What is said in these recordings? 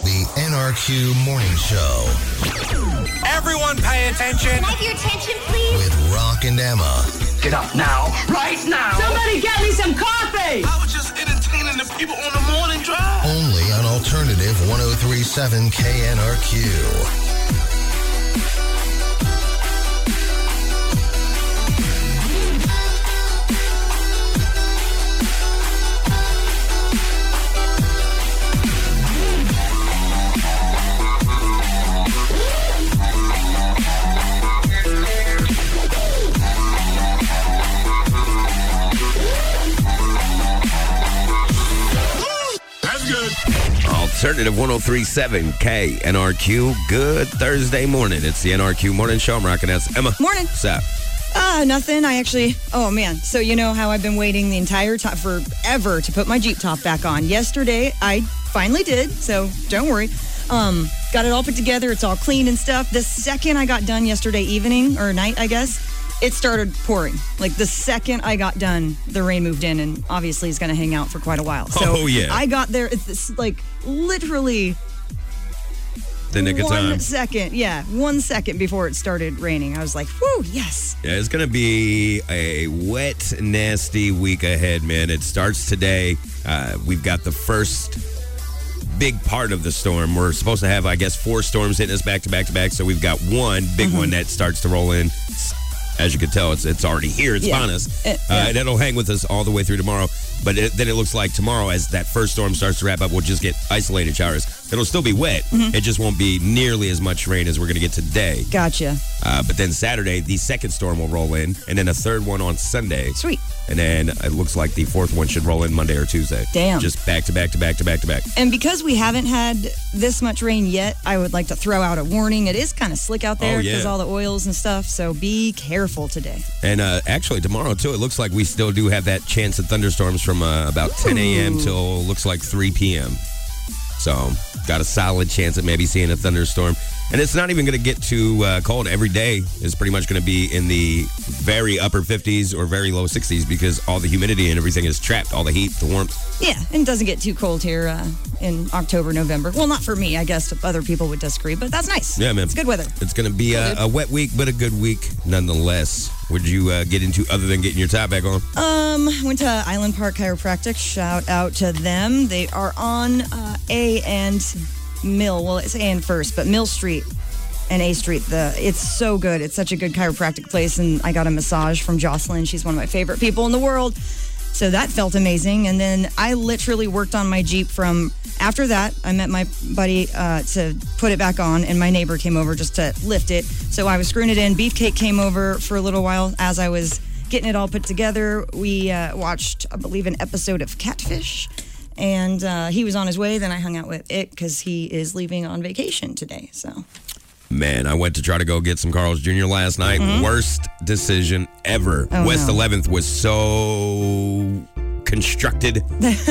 The NRQ Morning Show. Everyone pay attention. Can I have your attention, please? With Rock and Emma. Get up now. Right now. Somebody get me some coffee. I was just entertaining the people on the morning drive. Only on Alternative 103.7 KNRQ. Alternative 103.7 KNRQ. Good Thursday morning. It's the NRQ Morning Show. I'm rocking out. Emma. Morning. What's up? Nothing. Oh man. So you know how I've been waiting the entire time forever to put my Jeep top back on. Yesterday, I finally did. So don't worry. Got it all put together. It's all clean and stuff. The second I got done yesterday evening or night, I guess, it started pouring. Like the second I got done, the rain moved in, and obviously it's going to hang out for quite a while. So I got there. It's like literally the nick of time. 1 second. Yeah, 1 second before it started raining. I was like, whew, yes. Yeah, it's going to be a wet, nasty week ahead, man. It starts today. We've got the first big part of the storm. We're supposed to have, I guess, 4 storms hitting us back to back to back. So we've got one big one that starts to roll in. As you can tell, it's already here. It's upon us. And it'll hang with us all the way through tomorrow. But then it looks like tomorrow, as that first storm starts to wrap up, we'll just get isolated showers. It'll still be wet. It just won't be nearly as much rain as we're going to get today. Gotcha. But then Saturday, the second storm will roll in, and then a third one on Sunday. Sweet. And then it looks like the fourth one should roll in Monday or Tuesday. Damn. Just back to back to back to back to back. And because we haven't had this much rain yet, I would like to throw out a warning. It is kind of slick out there because all the oils and stuff, so be careful today. And actually tomorrow, too, it looks like we still do have that chance of thunderstorms from about 10 a.m. till looks like 3 p.m. So got a solid chance of maybe seeing a thunderstorm. And it's not even going to get too cold. Every day is pretty much going to be in the very upper 50s or very low 60s because all the humidity and everything is trapped, all the heat, the warmth. Yeah, and it doesn't get too cold here in October, November. Well, not for me. I guess other people would disagree, but that's nice. Yeah, man. It's good weather. It's going to be a wet week, but a good week nonetheless. Would you get into other than getting your top back on? Went to Island Park Chiropractic. Shout out to them. They are on A and Mill. Well, it's A and First, but Mill Street and A Street. It's so good. It's such a good chiropractic place, and I got a massage from Jocelyn. She's one of my favorite people in the world. So that felt amazing. And then I literally worked on my Jeep from after that. I met my buddy to put it back on, and my neighbor came over just to lift it. So I was screwing it in. Beefcake came over for a little while as I was getting it all put together. We watched, I believe, an episode of Catfish. And he was on his way. Then I hung out with it because he is leaving on vacation today. So, man, I went to try to go get some Carl's Jr. last night. Worst decision ever. Oh, West no. 11th was so constructed.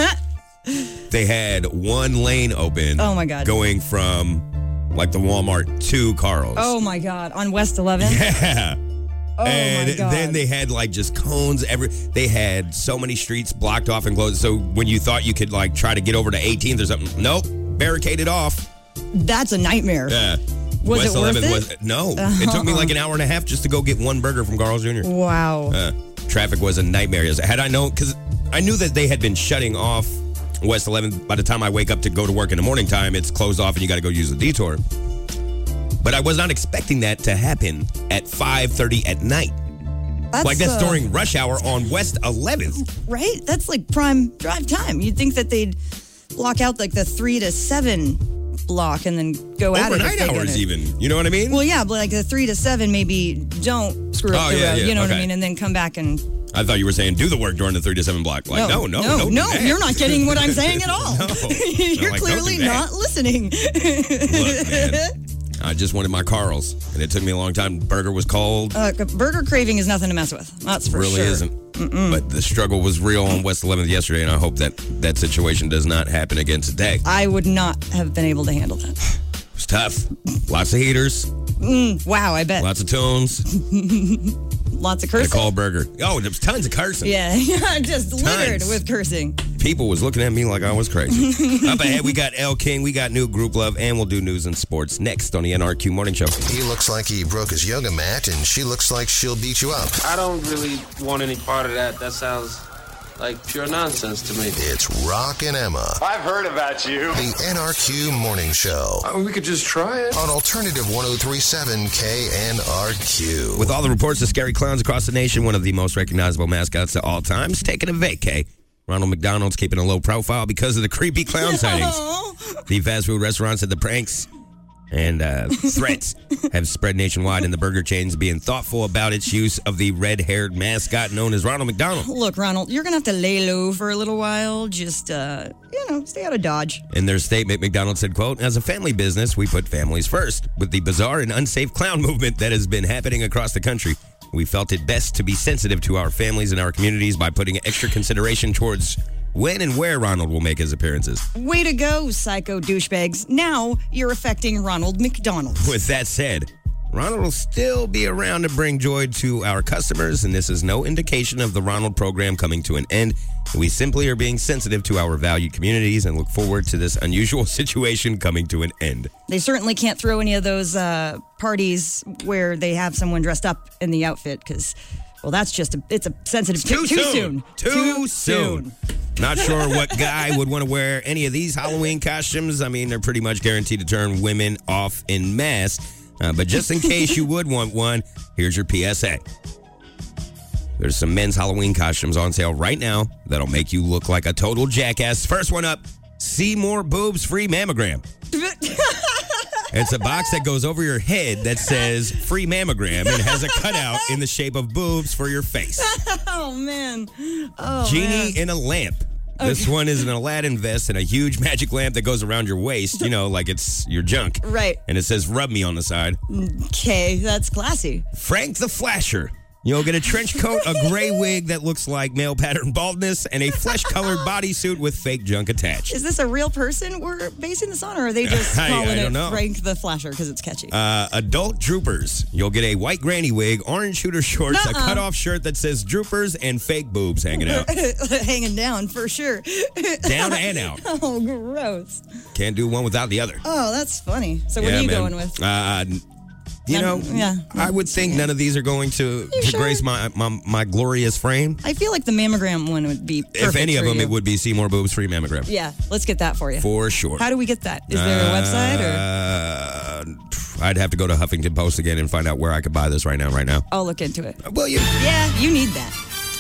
They had one lane open. Oh, my God. Going from like the Walmart to Carl's. oh my God, on West 11th? Yeah. Oh, and my God. then they had like just cones. They had so many streets blocked off and closed. So when you thought you could like try to get over to 18th or something, nope, barricaded off. That's a nightmare. Yeah. Was West it worth 11th it? No. It took me like an hour and a half just to go get one burger from Carl's Jr. Wow. Traffic was a nightmare. Had I known, because I knew that they had been shutting off West 11th. By the time I wake up to go to work in the morning time, it's closed off and you got to go use the detour. But I was not expecting that to happen at 5:30 at night. That's during rush hour on West 11th. Right? That's like prime drive time. You'd think that they'd block out like the 3 to 7 block and then go at it. Overnight hours even. You know what I mean? Well, yeah, but like the 3 to 7, maybe don't screw up the road. You know what I mean? And then come back and... I thought you were saying do the work during the 3 to 7 block. Like, no, you're not getting what I'm saying at all. You're clearly not listening. Look, man. I just wanted my Carl's, and it took me a long time. Burger was cold. Burger craving is nothing to mess with. That's for really sure. Isn't. But the struggle was real on West 11th yesterday, and I hope that situation does not happen again today. I would not have been able to handle that. It was tough. Lots of heaters. Wow, I bet. Lots of tunes. Lots of cursing. A cold burger. Oh, there was tons of cursing. Yeah, just littered with cursing. People was looking at me like I was crazy. Up ahead, we got El King, we got new group love, and we'll do news and sports next on the NRQ Morning Show. He looks like he broke his yoga mat, and she looks like she'll beat you up. I don't really want any part of that. That sounds like pure nonsense to me. It's Rock and Emma. I've heard about you. The NRQ Morning Show. We could just try it. On Alternative 103.7 KNRQ. With all the reports of scary clowns across the nation, one of the most recognizable mascots of all times taking a vacay. Ronald McDonald's keeping a low profile because of the creepy clown sightings. The fast food restaurants said the pranks and threats have spread nationwide, and the burger chains being thoughtful about its use of the red-haired mascot known as Ronald McDonald. Look, Ronald, you're going to have to lay low for a little while. Just, stay out of Dodge. In their statement, McDonald's said, quote, "As a family business, we put families first. With the bizarre and unsafe clown movement that has been happening across the country, we felt it best to be sensitive to our families and our communities by putting extra consideration towards when and where Ronald will make his appearances." Way to go, psycho douchebags. Now you're affecting Ronald McDonald. With that said, Ronald will still be around to bring joy to our customers, and this is no indication of the Ronald program coming to an end. We simply are being sensitive to our valued communities and look forward to this unusual situation coming to an end. They certainly can't throw any of those parties where they have someone dressed up in the outfit because, well, that's just it's a sensitive. Too soon. Too soon. Not sure what guy would want to wear any of these Halloween costumes. I mean, they're pretty much guaranteed to turn women off en masse. But just in case you would want one, here's your PSA. There's some men's Halloween costumes on sale right now that'll make you look like a total jackass. First one up, See More Boobs Free Mammogram. It's a box that goes over your head that says free mammogram and has a cutout in the shape of boobs for your face. Oh, man. Oh, Genie man. in a lamp. This one is an Aladdin vest and a huge magic lamp that goes around your waist, like it's your junk. Right. And it says rub me on the side. Okay, that's classy. Frank the Flasher. You'll get a trench coat, a gray wig that looks like male pattern baldness, and a flesh-colored bodysuit with fake junk attached. Is this a real person we're basing this on, or are they just calling it Frank the Flasher because it's catchy? Adult Droopers. You'll get a white granny wig, orange shooter shorts, a cutoff shirt that says Droopers, and fake boobs hanging out. Hanging down, for sure. Down and out. Oh, gross. Can't do one without the other. Oh, that's funny. So what are you going with? I would think none of these are going to grace my glorious frame. I feel like the mammogram one would be perfect. If any of them, you. it would be See More Boobs Free Mammogram. Yeah, let's get that for you. For sure. How do we get that? Is there a website? Or? I'd have to go to Huffington Post again and find out where I could buy this right now. I'll look into it. Will you? Yeah, you need that.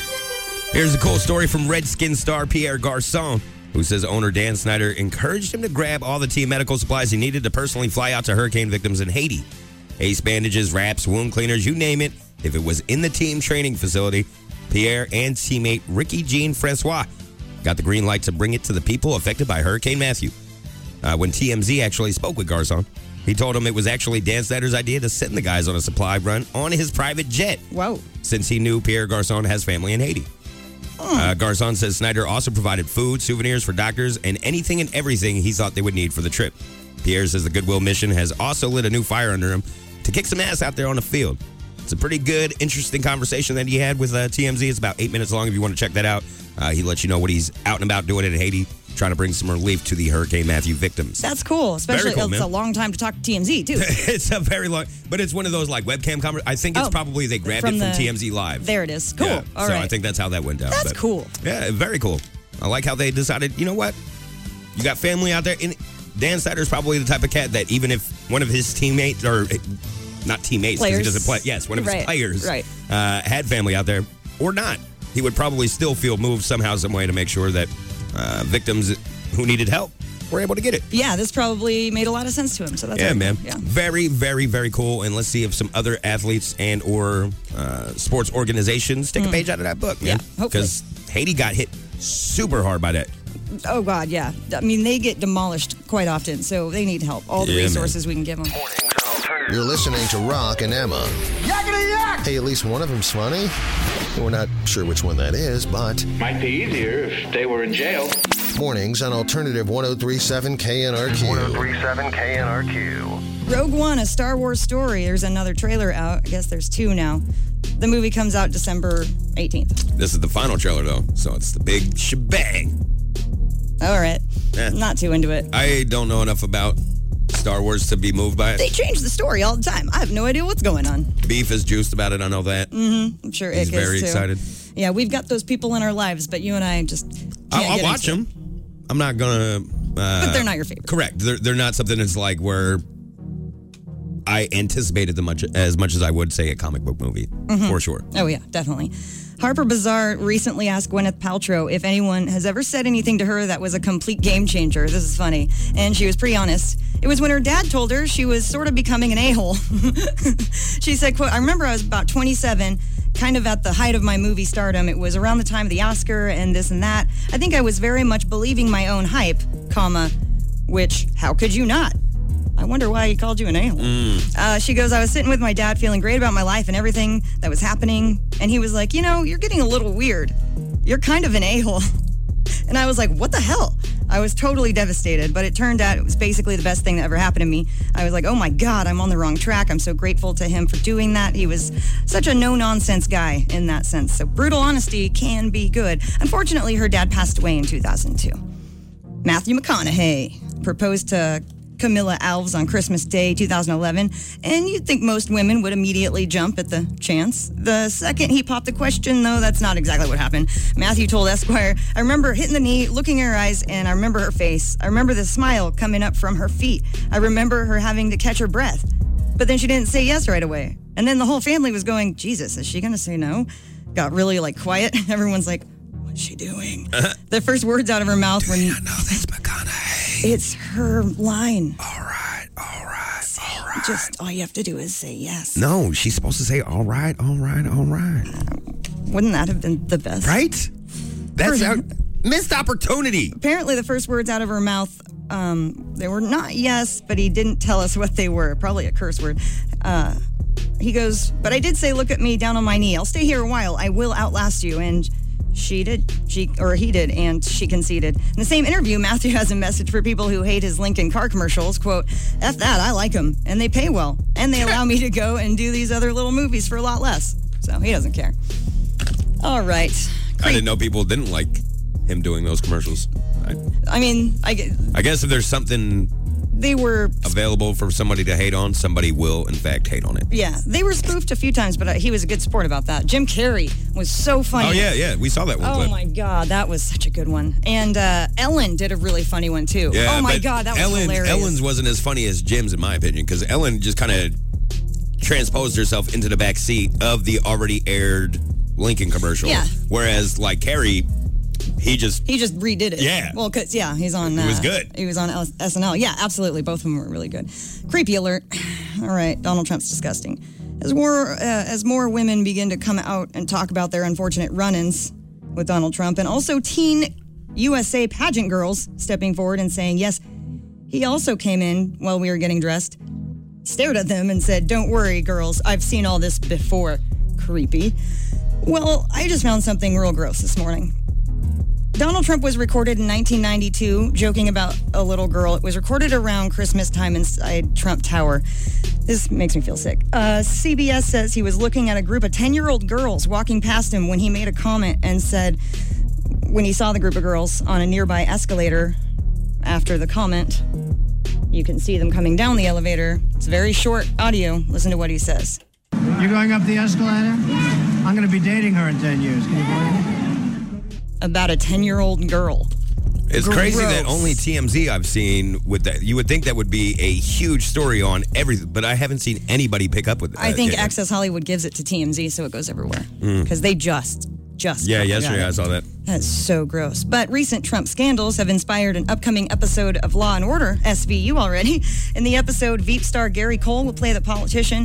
Here's a cool story from Redskin star Pierre Garçon, who says owner Dan Snyder encouraged him to grab all the team medical supplies he needed to personally fly out to hurricane victims in Haiti. Ace bandages, wraps, wound cleaners, you name it. If it was in the team training facility, Pierre and teammate Ricky Jean Francois got the green light to bring it to the people affected by Hurricane Matthew. When TMZ actually spoke with Garçon, he told him it was actually Dan Snyder's idea to send the guys on a supply run on his private jet. Whoa. Since he knew Pierre Garçon has family in Haiti. Garçon says Snyder also provided food, souvenirs for doctors, and anything and everything he thought they would need for the trip. Pierre says the Goodwill mission has also lit a new fire under him to kick some ass out there on the field. It's a pretty good, interesting conversation that he had with TMZ. It's about 8 minutes long if you want to check that out. He lets you know what he's out and about doing in Haiti, trying to bring some relief to the Hurricane Matthew victims. That's cool, especially cool, it's a long time to talk to TMZ, too. It's a very long, but it's one of those like webcam conversations. I think it's probably they grabbed it from TMZ Live. There it is. Cool. Yeah, All so right. I think that's how that went down. That's cool. Yeah, very cool. I like how they decided, you know what? You got family out there. Dan Snyder's probably the type of cat that even if one of his teammates, or not teammates because he doesn't play, yes, one of his players had family out there or not, he would probably still feel moved somehow, some way to make sure that victims who needed help were able to get it. Yeah, this probably made a lot of sense to him. So that's man. Yeah. Very, very, very cool. And let's see if some other athletes and or sports organizations take a page out of that book, man. Yeah, hopefully. Because Haiti got hit super hard by that. Oh, God, yeah. I mean, they get demolished quite often, so they need help. All the resources we can give them. You're listening to Rock and Emma. Yakety yak! Hey, at least one of them's funny. We're not sure which one that is, but... Might be easier if they were in jail. Mornings on Alternative 103.7 KNRQ. 103.7 KNRQ. Rogue One, a Star Wars story. There's another trailer out. I guess there's two now. The movie comes out December 18th. This is the final trailer, though, so it's the big shebang. All right. Not too into it. I don't know enough about Star Wars to be moved by it. They change the story all the time. I have no idea what's going on. Beef is juiced about it. I know that. I'm sure He's Ick is very too. excited. Yeah, we've got those people in our lives, but you and I just can't I'll get watch into them. I'm not gonna. But they're not your favorite. Correct. They're not something that's like where I anticipated as much as I would say a comic book movie, for sure. Oh, yeah, definitely. Harper Bazaar recently asked Gwyneth Paltrow if anyone has ever said anything to her that was a complete game changer. This is funny. And she was pretty honest. It was when her dad told her she was sort of becoming an a-hole. She said, quote, I remember I was about 27, kind of at the height of my movie stardom. It was around the time of the Oscar and this and that. I think I was very much believing my own hype, comma, which, how could you not? I wonder why he called you an a-hole. She goes, I was sitting with my dad feeling great about my life and everything that was happening. And he was like, you know, you're getting a little weird. You're kind of an a-hole. And I was like, what the hell? I was totally devastated, but it turned out it was basically the best thing that ever happened to me. I was like, oh my God, I'm on the wrong track. I'm so grateful to him for doing that. He was such a no-nonsense guy in that sense. So brutal honesty can be good. Unfortunately, her dad passed away in 2002. Matthew McConaughey proposed to Camilla Alves on Christmas Day 2011, and you'd think most women would immediately jump at the chance. The second he popped the question, though, that's not exactly what happened. Matthew told Esquire, I remember hitting the knee, looking in her eyes, and I remember her face. I remember the smile coming up from her feet. I remember her having to catch her breath. But then she didn't say yes right away. And then the whole family was going, Jesus, is she going to say no? Got really, quiet. Everyone's like, what's she doing? The first words out of her mouth were, I know that's McConaughey. It's her line. All right. Just all you have to do is say yes. No, she's supposed to say, all right. Wouldn't that have been the best? Right? That's a missed opportunity. Apparently, the first words out of her mouth, they were not yes, but he didn't tell us what they were. Probably a curse word. He goes, but I did say, look at me down on my knee. I'll stay here a while. I will outlast you. And he did, and she conceded. In the same interview, Matthew has a message for people who hate his Lincoln car commercials. Quote, F that, I like them, and they pay well, and they allow me to go and do these other little movies for a lot less. So he doesn't care. All right. I didn't know people didn't like him doing those commercials. I guess if there's something they were available for somebody to hate on, somebody will, in fact, hate on it. Yeah, they were spoofed a few times, but he was a good sport about that. Jim Carrey was so funny. Oh, yeah, we saw that one clip. Oh, my God, that was such a good one. And Ellen did a really funny one, too. Yeah, oh, my God, that was hilarious. Ellen's wasn't as funny as Jim's, in my opinion, because Ellen just kind of transposed herself into the back seat of the already aired Lincoln commercial. Yeah. Whereas, Carrie, he just redid it. Yeah. Well, because, he's on... It was good. He was on SNL. Yeah, absolutely. Both of them were really good. Creepy alert. All right, Donald Trump's disgusting. As more women begin to come out and talk about their unfortunate run-ins with Donald Trump, and also teen USA pageant girls stepping forward and saying, yes, he also came in while we were getting dressed, stared at them and said, don't worry, girls, I've seen all this before. Creepy. Well, I just found something real gross this morning. Donald Trump was recorded in 1992 joking about a little girl. It was recorded around Christmas time inside Trump Tower. This makes me feel sick. CBS says he was looking at a group of 10-year-old girls walking past him when he made a comment and said, when he saw the group of girls on a nearby escalator after the comment, you can see them coming down the elevator. It's very short audio. Listen to what he says. You're going up the escalator? I'm going to be dating her in 10 years. Can you believe it? About a 10-year-old girl. It's crazy that only TMZ I've seen with that. You would think that would be a huge story on everything, but I haven't seen anybody pick up with that. I think Access Hollywood gives it to TMZ, so it goes everywhere. Because they just Yeah, yesterday I saw that. That's so gross. But recent Trump scandals have inspired an upcoming episode of Law & Order, SVU already. In the episode, Veep star Gary Cole will play the politician,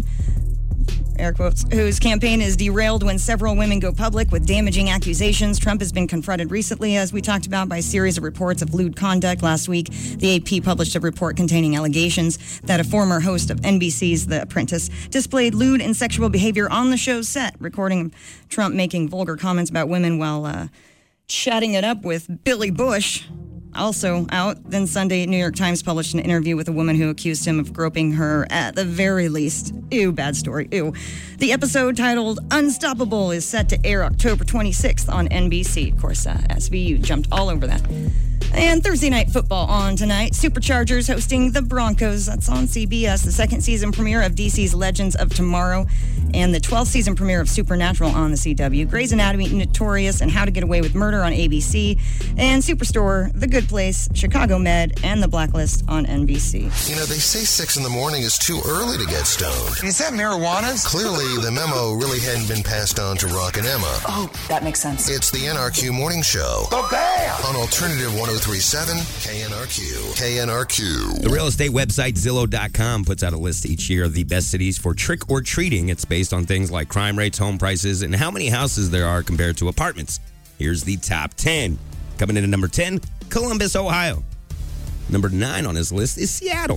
air quotes, whose campaign is derailed when several women go public with damaging accusations. Trump has been confronted recently, as we talked about, by a series of reports of lewd conduct. Last week, the AP published a report containing allegations that a former host of NBC's The Apprentice displayed lewd and sexual behavior on the show's set, recording Trump making vulgar comments about women while chatting it up with Billy Bush. Also out, then Sunday, New York Times published an interview with a woman who accused him of groping her at the very least. Ew, bad story, ew. The episode, titled Unstoppable, is set to air October 26th on NBC. Of course, SVU jumped all over that. And Thursday night football on tonight. Superchargers hosting the Broncos. That's on CBS. The second season premiere of DC's Legends of Tomorrow and the 12th season premiere of Supernatural on the CW. Grey's Anatomy, Notorious, and How to Get Away with Murder on ABC. And Superstore, The Good Place, Chicago Med, and The Blacklist on NBC. You know, they say 6 in the morning is too early to get stoned. Is that marijuana? Clearly, the memo really hadn't been passed on to Rock and Emma. Oh, that makes sense. It's the NRQ Morning Show. Oh, bam! On Alternative 103.7 KNRQ. KNRQ. The real estate website Zillow.com puts out a list each year of the best cities for trick or treating. It's based on things like crime rates, home prices, and how many houses there are compared to apartments. Here's the top 10. Coming in at number 10, Columbus, Ohio. Number 9 on his list is Seattle.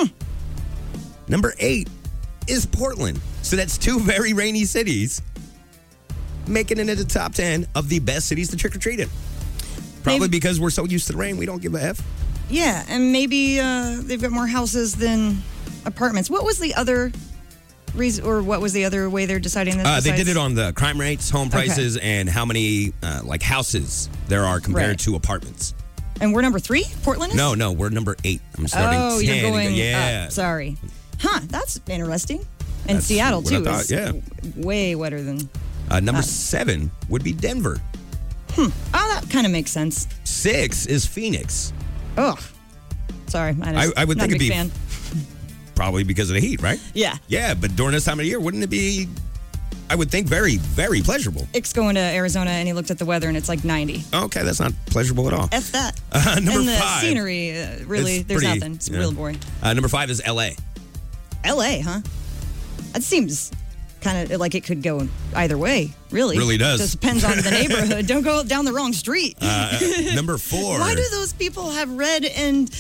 Number 8 is Portland. So that's 2 very rainy cities, making it into the top 10 of the best cities to trick or treat in. Probably because we're so used to the rain, we don't give a F. Yeah, and maybe they've got more houses than apartments. What was the other reason, or what was the other way they're deciding this? They did it on the crime rates, home prices, and how many houses there are compared to apartments. And we're number 3? Portland is? No, we're number 8. I'm starting 10. Oh, you're going up. Sorry. That's interesting. And Seattle, too, is way wetter than... number 7 would be Denver. Oh, that kind of makes sense. 6 is Phoenix. Oh, sorry. I would think it'd be fan. Probably because of the heat, right? Yeah. Yeah, but during this time of the year, wouldn't it be, I would think, very, very pleasurable? Ick's going to Arizona, and he looked at the weather, and it's like 90. Okay, that's not pleasurable at all. F that. Number and the 5. scenery, really, there's nothing. It's real boring. Number 5 is L.A. L.A., huh? That seems kind of like it could go either way, really. Really does. Just depends on the neighborhood. Don't go down the wrong street. Number 4. Why do those people have red and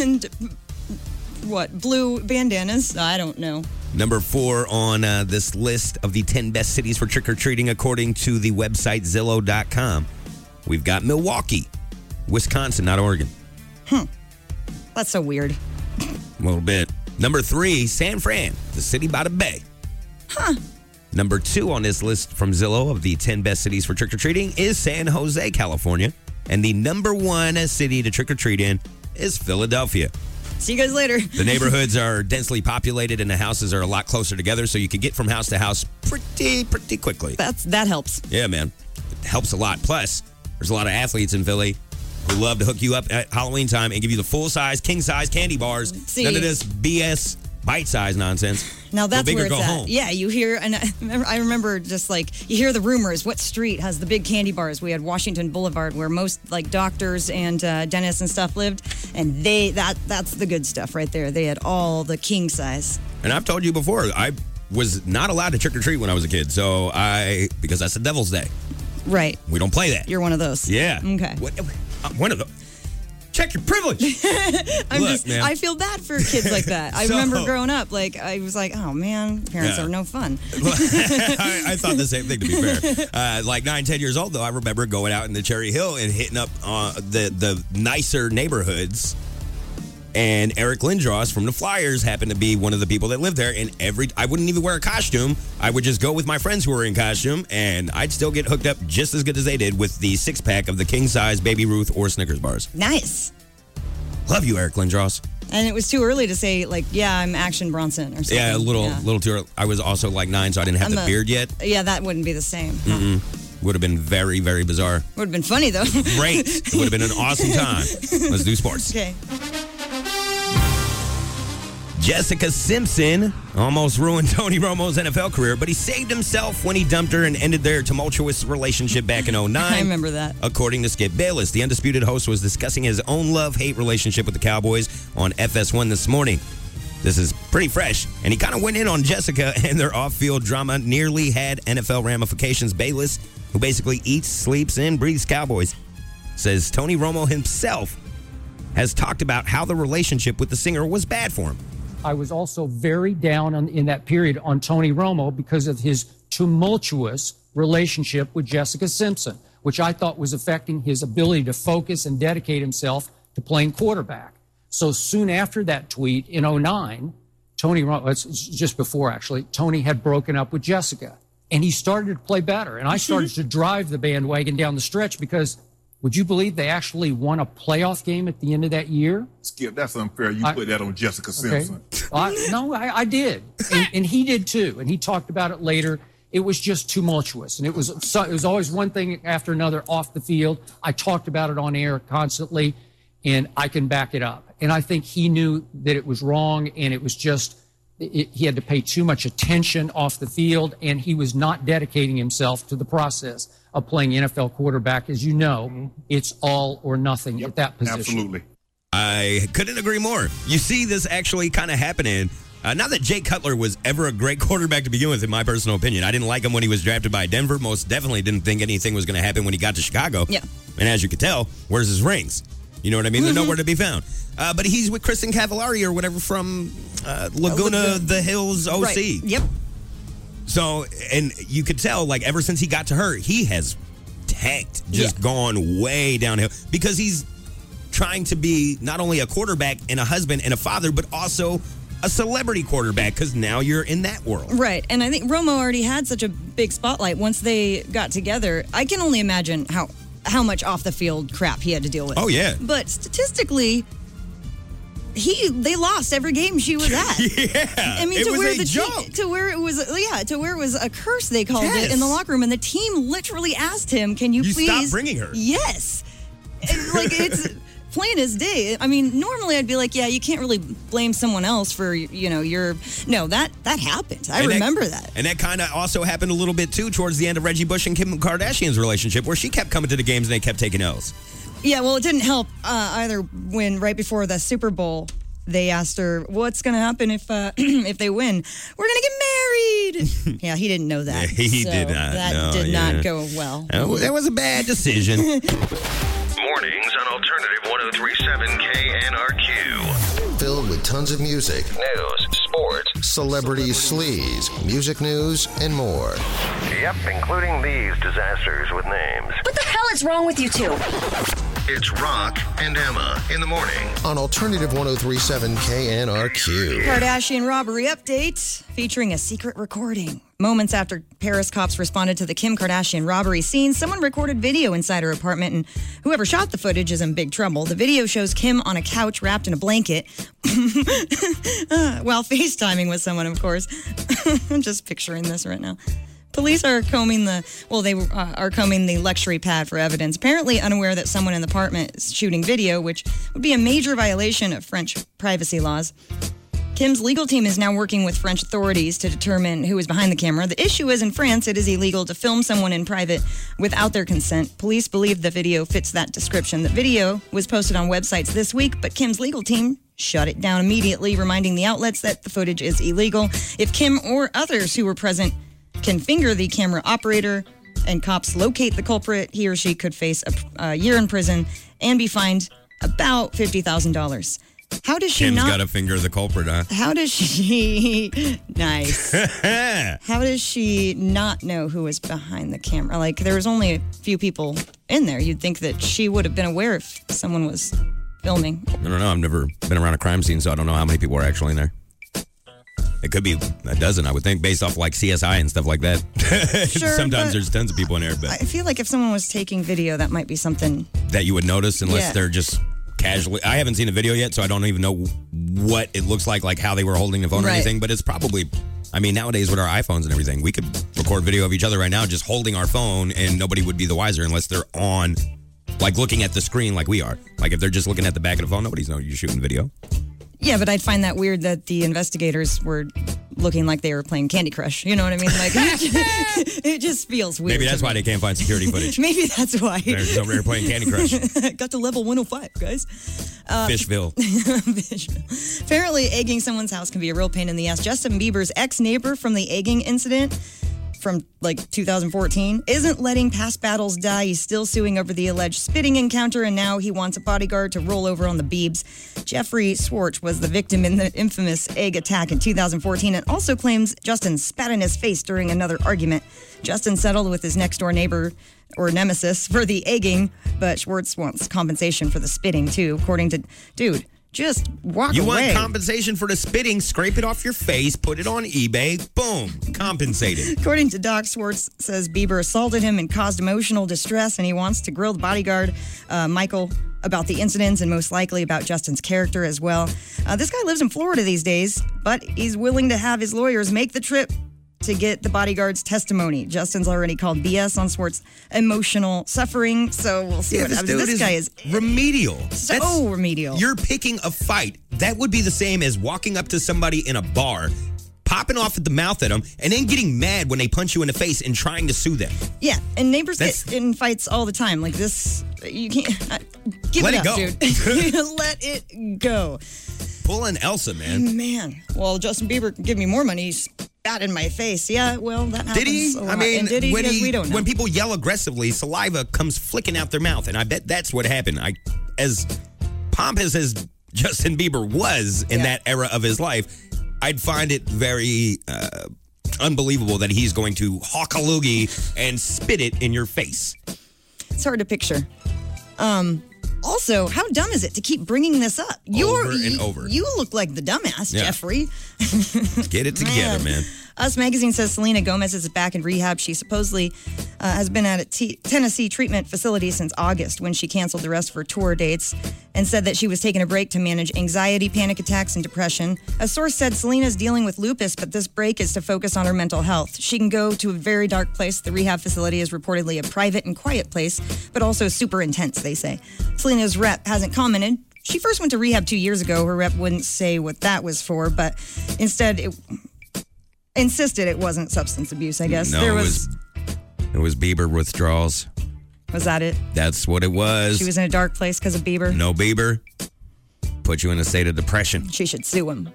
blue bandanas? I don't know. Number 4 on this list of the 10 best cities for trick-or-treating according to the website Zillow.com. We've got Milwaukee, Wisconsin, not Oregon. That's so weird. A little bit. Number 3, San Fran, the city by the bay. Number 2 on this list from Zillow of the 10 best cities for trick-or-treating is San Jose, California. And the number 1 city to trick-or-treat in is Philadelphia. See you guys later. The neighborhoods are densely populated and the houses are a lot closer together, so you can get from house to house pretty quickly. That helps. Yeah, man. It helps a lot. Plus, there's a lot of athletes in Philly who love to hook you up at Halloween time and give you the full-size, king-size candy bars. See, none of this BS bite-size nonsense. Now that's go big where or it's go at. home. Yeah, you hear, and I remember just like, you hear the rumors, what street has the big candy bars? We had Washington Boulevard where most like doctors and dentists and stuff lived, and that's the good stuff right there. They had all the king size. And I've told you before, I was not allowed to trick-or-treat when I was a kid, because that's the Devil's Day. Right. We don't play that. You're one of those. Yeah. Okay. One of them. Check your privilege. Man. I feel bad for kids like that. I remember growing up, like, I was like, oh man, parents are no fun. I thought the same thing, to be fair. Like 9, 10 years old, though, I remember going out in the Cherry Hill and hitting up the nicer neighborhoods. And Eric Lindros from the Flyers happened to be one of the people that lived there. And I wouldn't even wear a costume. I would just go with my friends who were in costume, and I'd still get hooked up just as good as they did with the 6-pack of the king-size Baby Ruth or Snickers bars. Nice. Love you, Eric Lindros. And it was too early to say, like, yeah, I'm Action Bronson or something. Yeah, a little too early. I was also like 9, so I didn't have the beard yet. Yeah, that wouldn't be the same. Would have been very, very bizarre. Would have been funny, though. Great. It would have been an awesome time. Let's do sports. Okay. Jessica Simpson almost ruined Tony Romo's NFL career, but he saved himself when he dumped her and ended their tumultuous relationship back in 2009. I remember that. According to Skip Bayless, the Undisputed host was discussing his own love-hate relationship with the Cowboys on FS1 this morning. This is pretty fresh, and he kind of went in on Jessica and their off-field drama nearly had NFL ramifications. Bayless, who basically eats, sleeps, and breathes Cowboys, says Tony Romo himself has talked about how the relationship with the singer was bad for him. I was also very down in that period on Tony Romo because of his tumultuous relationship with Jessica Simpson, which I thought was affecting his ability to focus and dedicate himself to playing quarterback. So soon after that tweet in 2009, Tony Romo, it's just before actually, Tony had broken up with Jessica and he started to play better. And I started to drive the bandwagon down the stretch because Would you believe they actually won a playoff game at the end of that year? Skip, that's unfair. You put that on Jessica Simpson. No, I did. And he did too. And he talked about it later. It was just tumultuous. And it was always one thing after another off the field. I talked about it on air constantly, and I can back it up. And I think he knew that it was wrong, and it was just he had to pay too much attention off the field, and he was not dedicating himself to the process of playing NFL quarterback. As you know, it's all or nothing at that position. Absolutely. I couldn't agree more. You see this actually kind of happening. Not that Jay Cutler was ever a great quarterback to begin with, in my personal opinion. I didn't like him when he was drafted by Denver. Most definitely didn't think anything was going to happen when he got to Chicago. Yeah. And as you could tell, where's his rings? You know what I mean? They're nowhere to be found. But he's with Kristen Cavallari or whatever from Laguna the Hills OC. Right. Yep. So, and you could tell, like, ever since he got to her, he has tanked, just gone way downhill because he's trying to be not only a quarterback and a husband and a father, but also a celebrity quarterback because now you're in that world. Right. And I think Romo already had such a big spotlight once they got together. I can only imagine how much off the field crap he had to deal with. Oh, yeah. But statistically, they lost every game she was at. Yeah. I mean, it to was where a joke. to where it was a curse, they called it in the locker room, and the team literally asked him, "Can you please stop bringing her?" Yes. And, like, it's plain as day. I mean, normally I'd be like, yeah, you can't really blame someone else for, that happened. I remember that. And that kind of also happened a little bit, too, towards the end of Reggie Bush and Kim Kardashian's relationship, where she kept coming to the games and they kept taking L's. Yeah, well, it didn't help either when right before the Super Bowl, they asked her, what's going to happen if they win? We're going to get married. Yeah, he didn't know that. Yeah, he did not. That did not go well. That was a bad decision. Mornings on Alternative 103.7 KNRQ. Filled with tons of music, News, sports, celebrity sleaze, music news, and more. Yep, including these disasters with names. What the hell is wrong with you two? It's Rock and Emma in the morning. On Alternative 103.7 KNRQ. Kardashian robbery update featuring a secret recording. Moments after Paris cops responded to the Kim Kardashian robbery scene, someone recorded video inside her apartment, and whoever shot the footage is in big trouble. The video shows Kim on a couch wrapped in a blanket while FaceTiming with someone, of course. I'm just picturing this right now. Police are combing the luxury pad for evidence, apparently unaware that someone in the apartment is shooting video, which would be a major violation of French privacy laws. Kim's legal team is now working with French authorities to determine who is behind the camera. The issue is in France, it is illegal to film someone in private without their consent. Police believe the video fits that description. The video was posted on websites this week, but Kim's legal team shut it down immediately, reminding the outlets that the footage is illegal. If Kim or others who were present can finger the camera operator and cops locate the culprit, he or she could face a year in prison and be fined about $50,000. How does she Kim's not... got to finger the culprit, huh? How does she... Nice. How does she not know who was behind the camera? Like, there was only a few people in there. You'd think that she would have been aware if someone was filming. I don't know. I've never been around a crime scene, so I don't know how many people are actually in there. It could be a dozen, I would think, based off like CSI and stuff like that. Sure, sometimes there's tons of people in there, but I feel like if someone was taking video, that might be something that you would notice unless Yeah. they're just casually. I haven't seen a video yet, so I don't even know what it looks like how they were holding the phone or Right. anything, but it's probably, I mean, nowadays with our iPhones and everything, we could record video of each other right now just holding our phone and nobody would be the wiser unless they're on, like looking at the screen like we are. Like if they're just looking at the back of the phone, nobody's knowing you're shooting video. Yeah, but I'd find that weird that the investigators were looking like they were playing Candy Crush. You know what I memean? Like, it just feels weird. Maybe that's why they can't find security footage. Maybe that's why. They're just over there playing Candy Crush. Got to level 105, guys. Fishville. Fishville. Apparently, egging someone's house can be a real pain in the ass. Justin Bieber's ex-neighbor from the egging incident from like 2014 isn't letting past battles die. He's still suing over the alleged spitting encounter, and now he wants a bodyguard to roll over on the Biebs. Jeffrey Swartz was the victim in the infamous egg attack in 2014 and also claims Justin spat in his face during another argument. Justin settled with his next-door neighbor or nemesis for the egging, but Schwartz wants compensation for the spitting, too. According to... Dude, just walk You away. want compensation for the spitting? Scrape it off your face, put it on eBay, boom, compensated. According to Doc, Schwartz says Bieber assaulted him and caused emotional distress, and he wants to grill the bodyguard, Michael, about the incidents and most likely about Justin's character as well. This guy lives in Florida these days, but he's willing to have his lawyers make the trip to get the bodyguard's testimony. Justin's already called BS on Schwartz's emotional suffering, so we'll see what happens. This guy is remedial. So remedial. You're picking a fight. That would be the same as walking up to somebody in a bar, popping off at the mouth at them, and then getting mad when they punch you in the face and trying to sue them. Yeah, and neighbors get in fights all the time. Like this, you can't... give Let it it up, go. dude. Let it go. Pull an Elsa, man. Man. Well, Justin Bieber can give me more money. He's spat in my face. Yeah, well, that happens Did he? a lot. I mean, and did he? when, Because we don't know. when people yell aggressively, saliva comes flicking out their mouth, and I bet that's what happened. As pompous as Justin Bieber was in that era of his life, I'd find it very unbelievable that he's going to hawk a loogie and spit it in your face. It's hard to picture. Also, how dumb is it to keep bringing this up? Over and over. You look like the dumbass, Yeah. Jeffrey. Get it together, man. Us Magazine says Selena Gomez is back in rehab. She supposedly has been at a Tennessee treatment facility since August when she canceled the rest of her tour dates and said that she was taking a break to manage anxiety, panic attacks, and depression. A source said Selena's dealing with lupus, but this break is to focus on her mental health. She can go to a very dark place. The rehab facility is reportedly a private and quiet place, but also super intense, they say. Selena's rep hasn't commented. She first went to rehab 2 years ago. Her rep wouldn't say what that was for, but instead insisted it wasn't substance abuse, I guess. No, it was Bieber withdrawals. Was that it? That's what it was. She was in a dark place because of Bieber? No Bieber. Put you in a state of depression. She should sue him.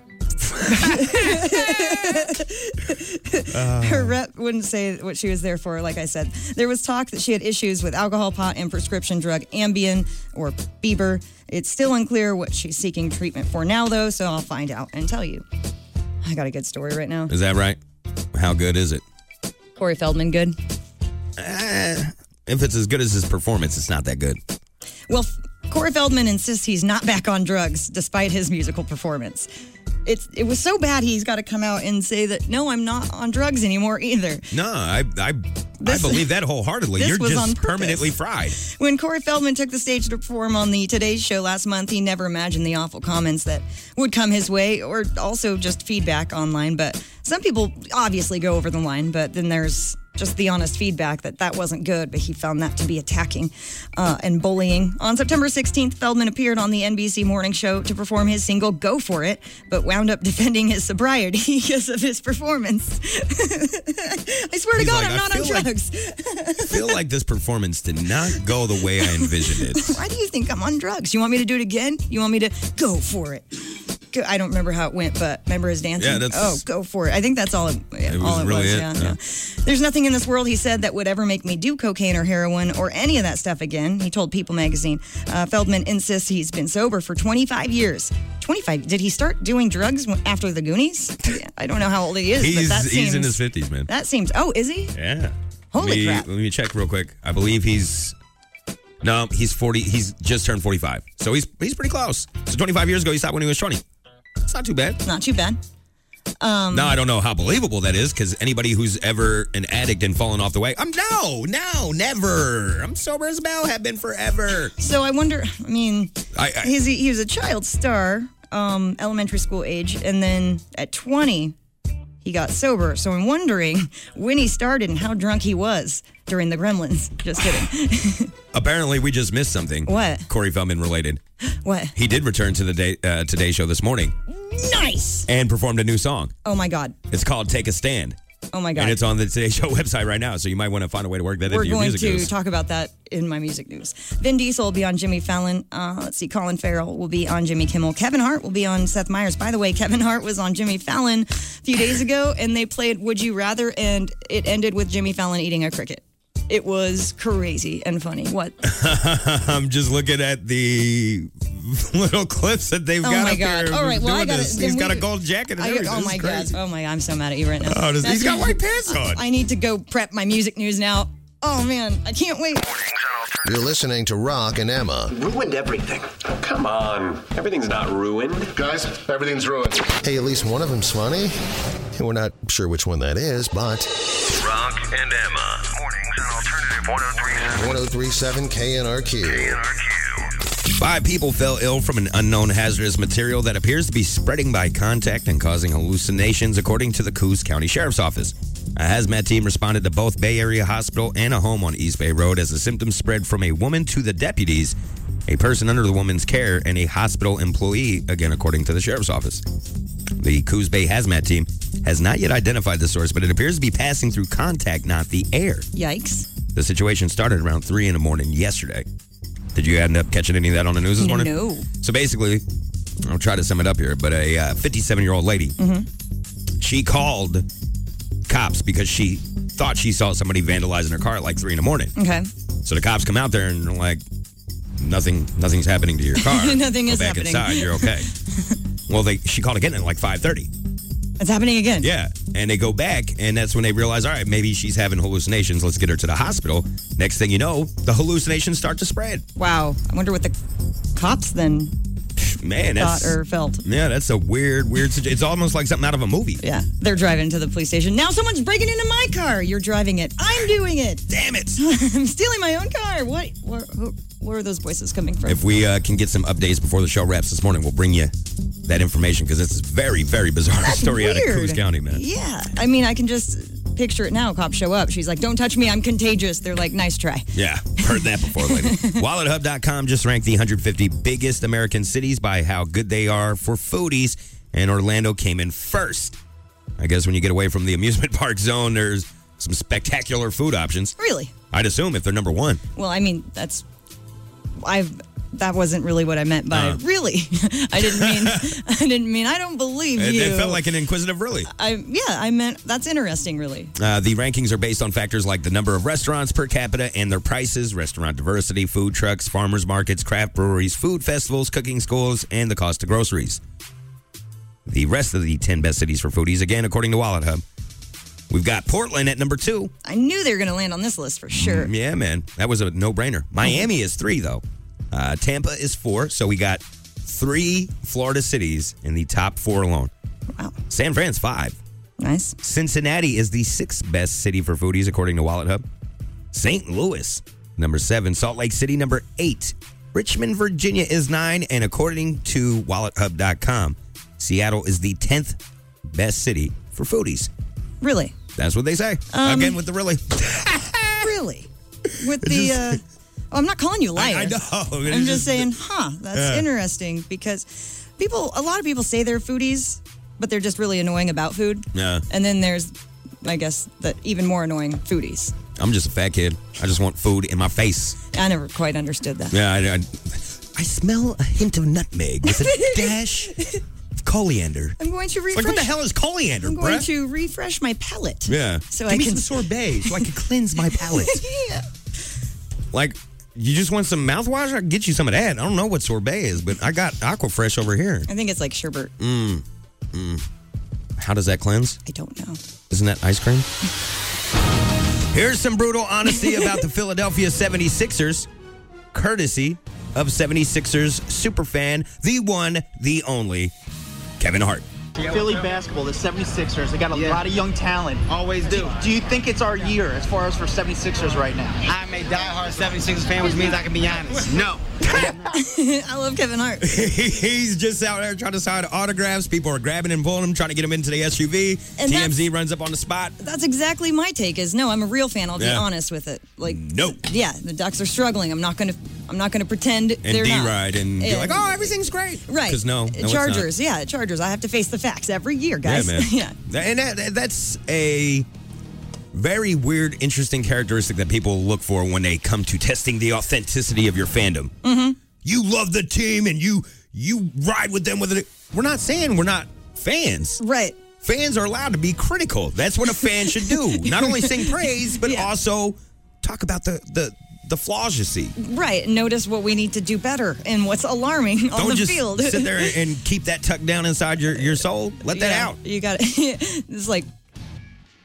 Her rep wouldn't say what she was there for, like I said. There was talk that she had issues with alcohol, pot, and prescription drug Ambien or Bieber. It's still unclear what she's seeking treatment for now, though, so I'll find out and tell you. I got a good story right now. Is that right? How good is it? Corey Feldman, good? If it's as good as his performance, it's not that good. Well, Corey Feldman insists he's not back on drugs despite his musical performance. It was so bad he's got to come out and say that, no, I'm not on drugs anymore either. No, I believe that wholeheartedly. You're just permanently fried. When Corey Feldman took the stage to perform on the Today Show last month, he never imagined the awful comments that would come his way, or also just feedback online. But some people obviously go over the line, but then there's just the honest feedback that wasn't good, but he found that to be attacking and bullying. On September 16th, Feldman appeared on the NBC Morning Show to perform his single Go For It, but wound up defending his sobriety because of his performance. I swear to God, I'm not on drugs. I feel like this performance did not go the way I envisioned it. Why do you think I'm on drugs? You want me to do it again? You want me to go for it? I don't remember how it went, but remember his dancing? Yeah, go for it. I think that's all it was. Yeah. There's nothing in this world, he said, that would ever make me do cocaine or heroin or any of that stuff again, he told People magazine. Feldman insists he's been sober for 25 years. 25? Did he start doing drugs after the Goonies? I don't know how old he is, but that seems... He's in his 50s, man. That seems... Oh, is he? Yeah. Holy crap. Let me check real quick. I believe he's 40. He's just turned 45. So he's pretty close. So 25 years ago, he stopped when he was 20. It's not too bad. Not too bad. Now, I don't know how believable that is, because anybody who's ever an addict and fallen off the way, never. I'm sober as a bell, have been forever. So I wonder, I mean, he was a child star, elementary school age, and then at 20, he got sober. So I'm wondering when he started and how drunk he was during the Gremlins. Just kidding. Apparently, we just missed something. What? Corey Feldman related. What? He did return to the Today Show this morning. Nice! And performed a new song. Oh, my God. It's called Take a Stand. Oh, my God. And it's on the Today Show website right now, so you might want to find a way to work that into your music news. We're going to talk about that in my music news. Vin Diesel will be on Jimmy Fallon. Colin Farrell will be on Jimmy Kimmel. Kevin Hart will be on Seth Meyers. By the way, Kevin Hart was on Jimmy Fallon a few days ago, and they played Would You Rather, and it ended with Jimmy Fallon eating a cricket. It was crazy and funny. What? I'm just looking at the little clips that they've got up there. All right, well, I got it. He's got a gold jacket and everything. Oh, my God. Oh, my God. I'm so mad at you right now. He's got white pants on. I need to go prep my music news now. Oh, man. I can't wait. Mornings on You're listening to Rock and Emma. Ruined everything. Oh, come on. Everything's not ruined. Guys, everything's ruined. Hey, at least one of them's funny. And we're not sure which one that is, but... Rock and Emma. Mornings on Alternative 103.7. 1037 KNRQ. 5 people fell ill from an unknown hazardous material that appears to be spreading by contact and causing hallucinations, according to the Coos County Sheriff's Office. A hazmat team responded to both Bay Area Hospital and a home on East Bay Road as the symptoms spread from a woman to the deputies, a person under the woman's care, and a hospital employee, again, according to the Sheriff's Office. The Coos Bay hazmat team has not yet identified the source, but it appears to be passing through contact, not the air. Yikes. The situation started around 3 in the morning yesterday. Did you end up catching any of that on the news this morning? No. So basically, I'll try to sum it up here, but a 57-year-old lady, she called cops because she thought she saw somebody vandalizing her car at like 3 in the morning. Okay. So the cops come out there and they're like, nothing's happening to your car. Nothing Go is back happening. inside, you're okay. Well, she called again at like 5:30. It's happening again. Yeah, and they go back, and that's when they realize, all right, maybe she's having hallucinations. Let's get her to the hospital. Next thing you know, the hallucinations start to spread. Wow. I wonder what the cops then Man, thought or felt. Yeah, that's a weird situation. It's almost like something out of a movie. Yeah, they're driving to the police station. Now someone's breaking into my car. You're driving it. I'm doing it. Damn it. I'm stealing my own car. Where are those voices coming from? If we can get some updates before the show wraps this morning, we'll bring you that information because it's a very, very bizarre story out of Coos County, man. Yeah. I mean, I can just picture it now. Cops show up. She's like, don't touch me. I'm contagious. They're like, nice try. Yeah, heard that before, lady. WalletHub.com just ranked the 150 biggest American cities by how good they are for foodies, and Orlando came in first. I guess when you get away from the amusement park zone, there's some spectacular food options. Really? I'd assume if they're number one. Well, I mean, that wasn't really what I meant by really. I didn't mean I don't believe you. It felt like an inquisitive really. I meant that's interesting, really. The rankings are based on factors like the number of restaurants per capita and their prices, restaurant diversity, food trucks, farmers markets, craft breweries, food festivals, cooking schools, and the cost of groceries. The rest of the 10 best cities for foodies, again, according to WalletHub. We've got Portland at number 2. I knew they were going to land on this list for sure. Yeah, man. That was a no-brainer. Miami is 3, though. Tampa is 4, so we got 3 Florida cities in the top 4 alone. Wow. San Fran's 5. Nice. Cincinnati is the 6th best city for foodies, according to WalletHub. St. Louis, number 7. Salt Lake City, number 8. Richmond, Virginia is 9, and according to WalletHub.com, Seattle is the 10th best city for foodies. Really? That's what they say. Again, with the really. Really? With the... I'm not calling you liar. I know. I'm just saying, that's interesting because a lot of people say they're foodies, but they're just really annoying about food. Yeah. And then there's, I guess, the even more annoying foodies. I'm just a fat kid. I just want food in my face. I never quite understood that. Yeah, I smell a hint of nutmeg with a dash of coriander. I'm going to refresh. Like, what the hell is coriander, I'm going to refresh my palate. Yeah. So Give me some sorbet so I can cleanse my palate. Yeah. Like, you just want some mouthwash? I can get you some of that. I don't know what sorbet is, but I got Aquafresh over here. I think it's like sherbet. How does that cleanse? I don't know. Isn't that ice cream? Here's some brutal honesty about the Philadelphia 76ers, courtesy of 76ers superfan, the one, the only, Kevin Hart. Philly basketball, the 76ers, they got a lot of young talent. Always do. Do you think it's our year as far as for 76ers right now? I'm a diehard 76ers fan, which means I can be honest. No. I love Kevin Hart. He's just out there trying to sign autographs. People are grabbing and pulling him, trying to get him into the SUV. And TMZ runs up on the spot. That's exactly my take is, no, I'm a real fan. I'll be honest with it. Like, nope. Yeah, the Ducks are struggling. I'm not going to pretend and they're not. D-Ride and be like, oh, everything's great. Right. Because no, Chargers. Yeah, Chargers. I have to face the facts every year, guys. Yeah, man. And that's a very weird, interesting characteristic that people look for when they come to testing the authenticity of your fandom. Mm-hmm. You love the team and you ride with them with it. We're not saying we're not fans. Right. Fans are allowed to be critical. That's what a fan should do. Not only sing praise, but also talk about the flaws you see. Right. Notice what we need to do better and what's alarming on the field. Don't just sit there and keep that tucked down inside your soul. Let that out. You got it. It's like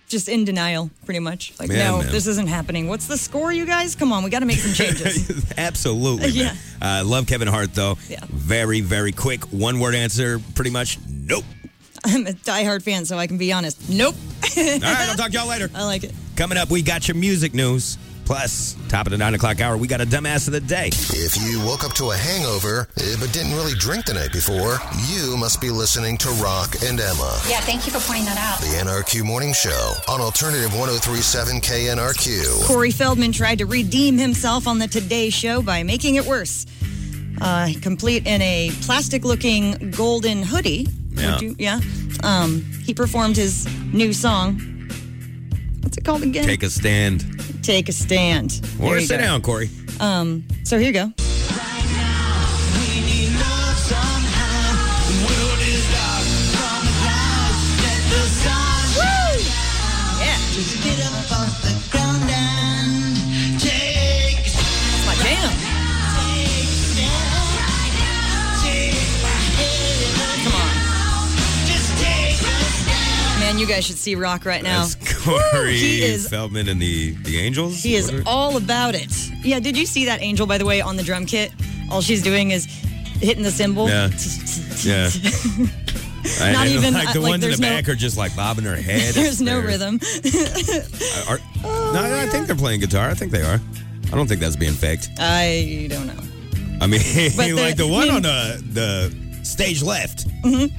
just in denial, pretty much. Like, Man. this isn't happening. What's the score, you guys? Come on, we got to make some changes. Absolutely. Yeah. Love Kevin Hart, though. Yeah. Very, very quick. One-word answer, pretty much. Nope. I'm a diehard fan, so I can be honest. Nope. All right, I'll talk to y'all later. I like it. Coming up, we got your music news. Plus, top of the 9 o'clock hour, we got a dumbass of the day. If you woke up to a hangover but didn't really drink the night before, you must be listening to Rock and Emma. Yeah, thank you for pointing that out. The NRQ Morning Show on Alternative 103.7 KNRQ. Corey Feldman tried to redeem himself on the Today Show by making it worse. Complete in a plastic-looking golden hoodie. Yeah. He performed his new song. What's it called again? Take a stand. Take a stand. Or sit down, Corey. So here you go. Man, you guys should see Rock right now. That's Corey He is- Feldman and the Angels. He is all about it. Yeah, did you see that Angel, by the way, on the drum kit? All she's doing is hitting the cymbal. Yeah. Yeah. Not even like the ones in there's the back are just like bobbing their head. There's no rhythm. No, I think they're playing guitar. I think they are. I don't think that's being faked. I don't know. I mean, But like the one on the stage left.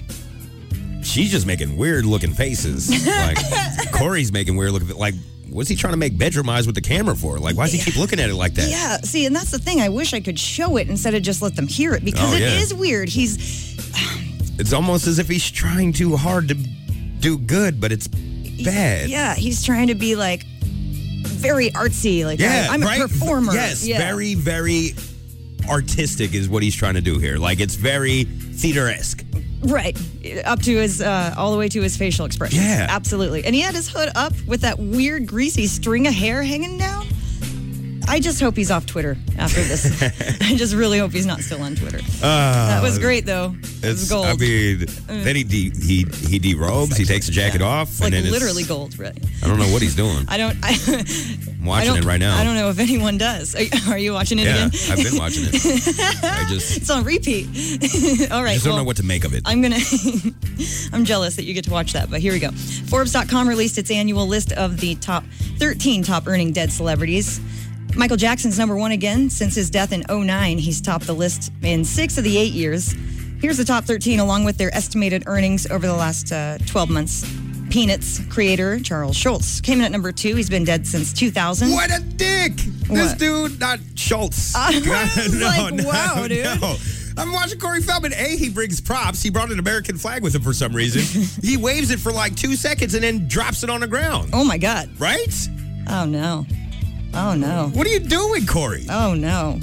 She's just making weird looking faces. Like Corey's making weird looking. Like, what's he trying to make bedroom eyes with the camera for? Like, why does he keep looking at it like that? Yeah, see, and that's the thing. I wish I could show it instead of just let them hear it because it is weird. It's almost as if he's trying too hard to do good, but it's bad. Yeah, he's trying to be like very artsy. Like, I'm a performer. Yes, yeah. very, very artistic is what he's trying to do here. Like, it's very theater-esque. Right, up to his, all the way to his facial expressions. Yeah. Absolutely. And he had his hood up with that weird greasy string of hair hanging down. I just hope he's off Twitter after this. I just really hope he's not still on Twitter. That was great, though. It was gold. I mean, then he derobes, he takes the jacket off. Like and then literally gold, right? I don't know what he's doing. I'm watching it right now. I don't know if anyone does. Are you watching it again? Yeah, I've been watching it. It's on repeat. All right. I just don't know what to make of it. I'm jealous that you get to watch that, but here we go. Forbes.com released its annual list of the top 13 top earning dead celebrities. Michael Jackson's number one again since his death in 2009. He's topped the list in 6 of the 8 years. Here's the top 13 along with their estimated earnings over the last 12 months. Peanuts creator Charles Schultz came in at number 2. He's been dead since 2000. What a dick! This dude, not Schultz. Wow, dude. No. I'm watching Corey Feldman. He brings props. He brought an American flag with him for some reason. He waves it for like 2 seconds and then drops it on the ground. Oh, my God. Right? Oh, no. Oh, no. What are you doing, Corey? Oh, no.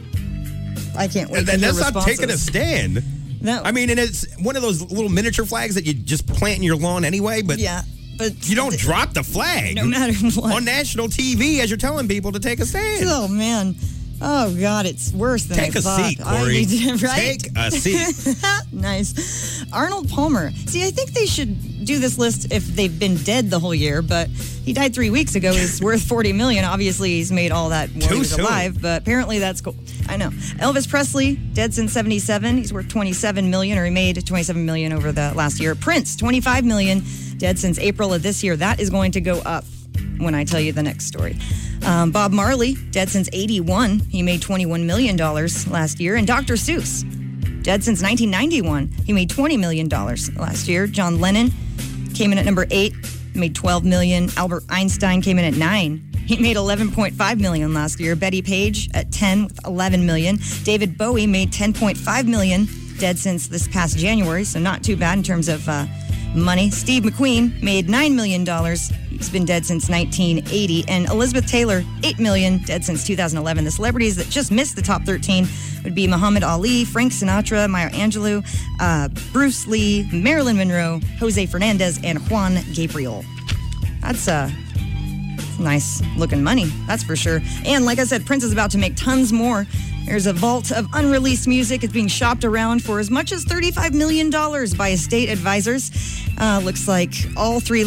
I can't wait to hear That's not responses. taking a stand. No. I mean, and it's one of those little miniature flags that you just plant in your lawn anyway, but you don't drop the flag. No matter what. On national TV as you're telling people to take a stand. Oh, man. Oh, God, it's worse than I thought. Take a seat, Corey. Right? Take a seat. Nice. Arnold Palmer. See, I think they should do this list if they've been dead the whole year, but he died 3 weeks ago. He's worth $40 million. Obviously, he's made all that while he was alive, but apparently that's cool. I know. Elvis Presley, dead since 1977. He's worth $27 million, or he made $27 million over the last year. Prince, $25 million, dead since April of this year. That is going to go up when I tell you the next story. Bob Marley, dead since 1981. He made $21 million last year. And Dr. Seuss, dead since 1991. He made $20 million last year. John Lennon came in at number 8, made $12 million. Albert Einstein came in at 9. He made $11.5 million last year. Betty Page at 10 with $11 million. David Bowie made $10.5 million, dead since this past January, so not too bad in terms of money. Steve McQueen made $9 million. He's been dead since 1980. And Elizabeth Taylor, $8 million, dead since 2011. The celebrities that just missed the top 13 would be Muhammad Ali, Frank Sinatra, Maya Angelou, Bruce Lee, Marilyn Monroe, Jose Fernandez, and Juan Gabriel. That's nice looking money, that's for sure. And like I said, Prince is about to make tons more. There's a vault of unreleased music. It's being shopped around for as much as $35 million by estate advisors. Looks like all three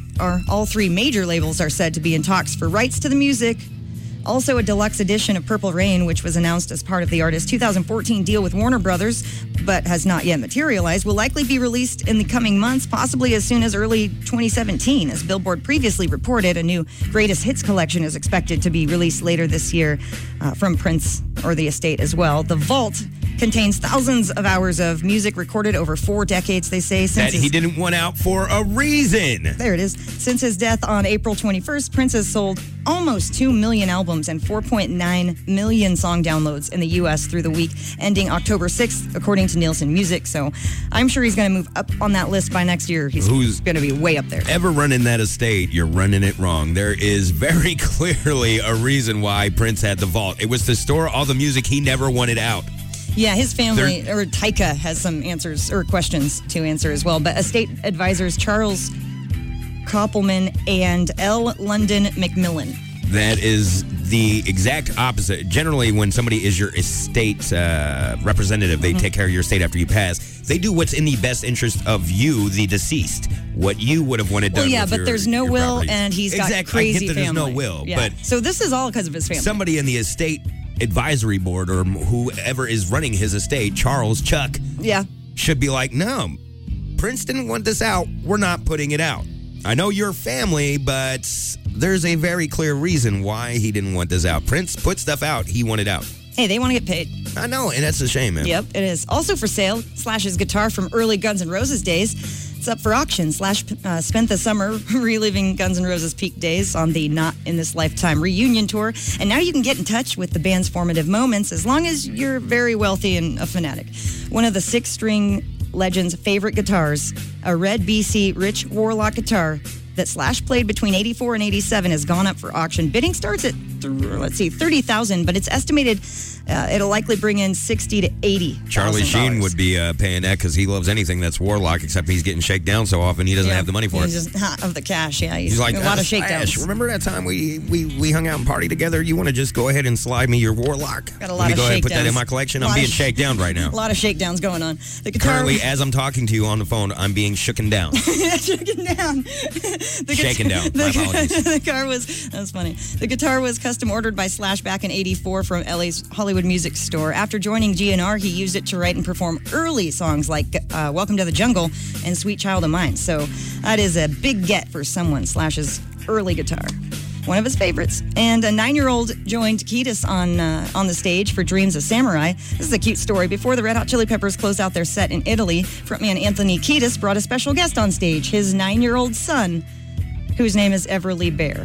major labels are said to be in talks for rights to the music. Also, a deluxe edition of Purple Rain, which was announced as part of the artist's 2014 deal with Warner Brothers, but has not yet materialized, will likely be released in the coming months, possibly as soon as early 2017. As Billboard previously reported, a new Greatest Hits collection is expected to be released later this year from Prince or the estate as well. The vault contains thousands of hours of music recorded over 4 decades, they say. That he didn't want out for a reason. There it is. Since his death on April 21st, Prince has sold almost 2 million albums and 4.9 million song downloads in the U.S. through the week ending October 6th, according to Nielsen Music. So I'm sure he's going to move up on that list by next year. He's going to be way up there. Ever running that estate, you're running it wrong. There is very clearly a reason why Prince had the vault. It was to store all the music he never wanted out. Yeah, his family, or Taika, has some answers or questions to answer as well. But estate advisors Charles Koppelman and L. London McMillan. That is the exact opposite. Generally, when somebody is your estate representative, they take care of your estate after you pass. They do what's in the best interest of you, the deceased. What you would have wanted done. Well, yeah, with but your, there's no your will, properties. and he's got exactly. crazy I get that family. There's no will, yeah. but so this is all because of his family. Somebody in the estate advisory board or whoever is running his estate, Chuck, should be like, no, Prince didn't want this out. We're not putting it out. I know you're family, but there's a very clear reason why he didn't want this out. Prince put stuff out he wanted out. Hey, they want to get paid. I know, and that's a shame, man. Yep, it is. Also for sale, Slash's guitar from early Guns N' Roses days. It's up for auction. Slash spent the summer reliving Guns N' Roses' peak days on the Not in This Lifetime reunion tour. And now you can get in touch with the band's formative moments as long as you're very wealthy and a fanatic. One of the 6-string legend's favorite guitars, a red BC Rich Warlock guitar that Slash played between 84 and 87 has gone up for auction. Bidding starts at, $30,000, but it's estimated it'll likely bring in 60 to 80. Charlie Sheen would be paying that because he loves anything that's Warlock, except he's getting shaken down so often he doesn't have the money for it. He's just hot of the cash, yeah. He's like, a lot of shakedowns. Remember that time we hung out and party together? You want to just go ahead and slide me your Warlock? Got a lot Let me of go ahead and put that shakedowns. in my collection. I'm being shaken down right now. A lot of shakedowns going on. The guitar Currently, as I'm talking to you on the phone, I'm being shooken down. shaken down. Shaken down. My apologies. That was funny. The guitar was custom ordered by Slash back in 84 from LA's Hollywood Music Store. After joining GNR, he used it to write and perform early songs like Welcome to the Jungle and Sweet Child of Mine. So that is a big get for someone, Slash's early guitar. One of his favorites. And a 9-year-old joined Kiedis on the stage for Dreams of Samurai. This is a cute story. Before the Red Hot Chili Peppers closed out their set in Italy, frontman Anthony Kiedis brought a special guest on stage, his 9-year-old son, whose name is Everly Bear.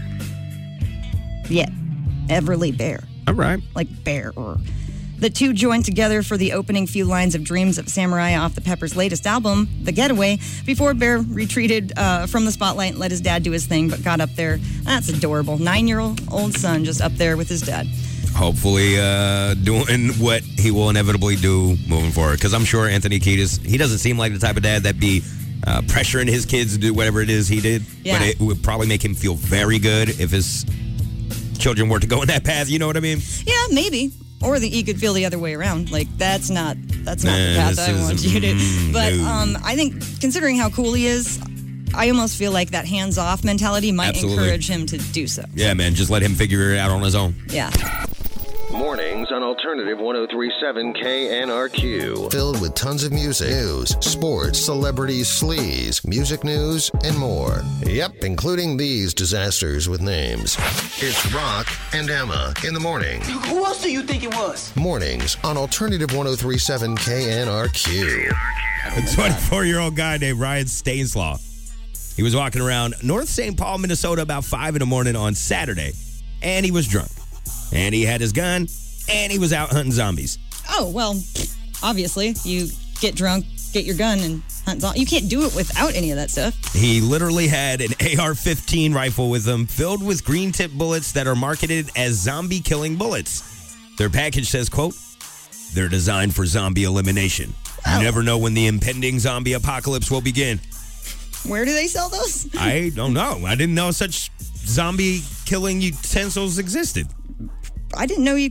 Yeah, Everly Bear. All right. Like bear. The two joined together for the opening few lines of Dreams of Samurai off the Peppers' latest album, The Getaway, before Bear retreated from the spotlight and let his dad do his thing, but got up there. That's adorable. 9-year-old son just up there with his dad. Hopefully doing what he will inevitably do moving forward. Because I'm sure Anthony Kiedis, he doesn't seem like the type of dad that'd be pressuring his kids to do whatever it is he did. Yeah. But it would probably make him feel very good if his children were to go in that path. You know what I mean? Yeah, maybe. Or he could feel the other way around. Like, that's not the path I want you to. But no. I think, considering how cool he is, I almost feel like that hands-off mentality might encourage him to do so. Yeah, man, just let him figure it out on his own. Yeah. Mornings on Alternative 103.7 KNRQ. Filled with tons of music, news, sports, celebrities, sleaze, music news, and more. Yep, including these disasters with names. It's Rock and Emma in the morning. Who else do you think it was? Mornings on Alternative 103.7 KNRQ. A 24-year-old guy named Ryan Stanislaw. He was walking around North St. Paul, Minnesota about 5 in the morning on Saturday, and he was drunk. And he had his gun, and he was out hunting zombies. Oh, well, obviously, you get drunk, get your gun, and hunt zombies. You can't do it without any of that stuff. He literally had an AR-15 rifle with him, filled with green tip bullets that are marketed as zombie-killing bullets. Their package says, quote, "They're designed for zombie elimination. You never know when the impending zombie apocalypse will begin." Where do they sell those? I don't know. I didn't know such zombie-killing utensils existed. I didn't know you could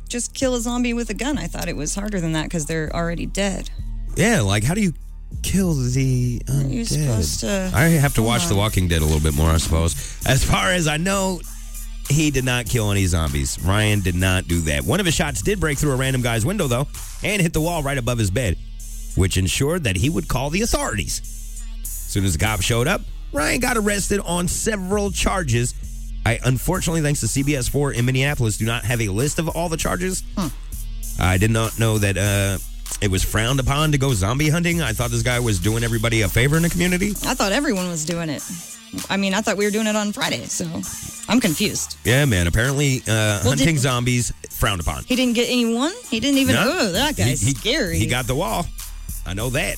just kill a zombie with a gun. I thought it was harder than that because they're already dead. Yeah, like how do you kill the undead? You're supposed to... I have to watch The Walking Dead a little bit more, I suppose. As far as I know, he did not kill any zombies. Ryan did not do that. One of his shots did break through a random guy's window, though, and hit the wall right above his bed, which ensured that he would call the authorities. As soon as the cops showed up, Ryan got arrested on several charges. Unfortunately, thanks to CBS 4 in Minneapolis, do not have a list of all the charges. I did not know that it was frowned upon to go zombie hunting. I thought this guy was doing everybody a favor in the community. I thought everyone was doing it. I mean, I thought we were doing it on Friday, so I'm confused. Yeah, man. Apparently, hunting zombies frowned upon. He didn't get anyone? He didn't even... No. Oh, that guy's scary. He got the wall. I know that.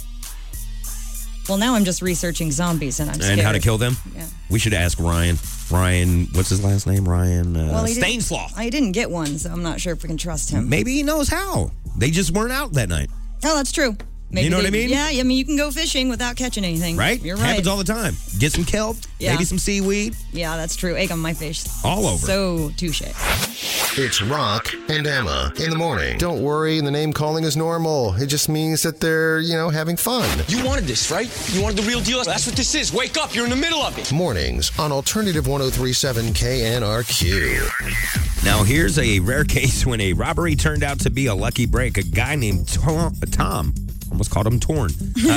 Well, now I'm just researching zombies, and I'm scared. And how to kill them? Yeah. We should ask Ryan. Ryan, what's his last name? Ryan Stanislaw. I didn't get one, so I'm not sure if we can trust him. Maybe he knows how. They just weren't out that night. Oh, that's true. Maybe you know what I mean? Yeah, I mean, you can go fishing without catching anything. Right? You're right. Happens all the time. Get some kelp, maybe some seaweed. Yeah, that's true. Egg on my face. All over. So touche. It's Rock and Emma in the morning. Don't worry, the name calling is normal. It just means that they're, having fun. You wanted this, right? You wanted the real deal? That's what this is. Wake up. You're in the middle of it. Mornings on Alternative 103.7 KNRQ. Now, here's a rare case when a robbery turned out to be a lucky break. A guy named Tom, almost called him Torn,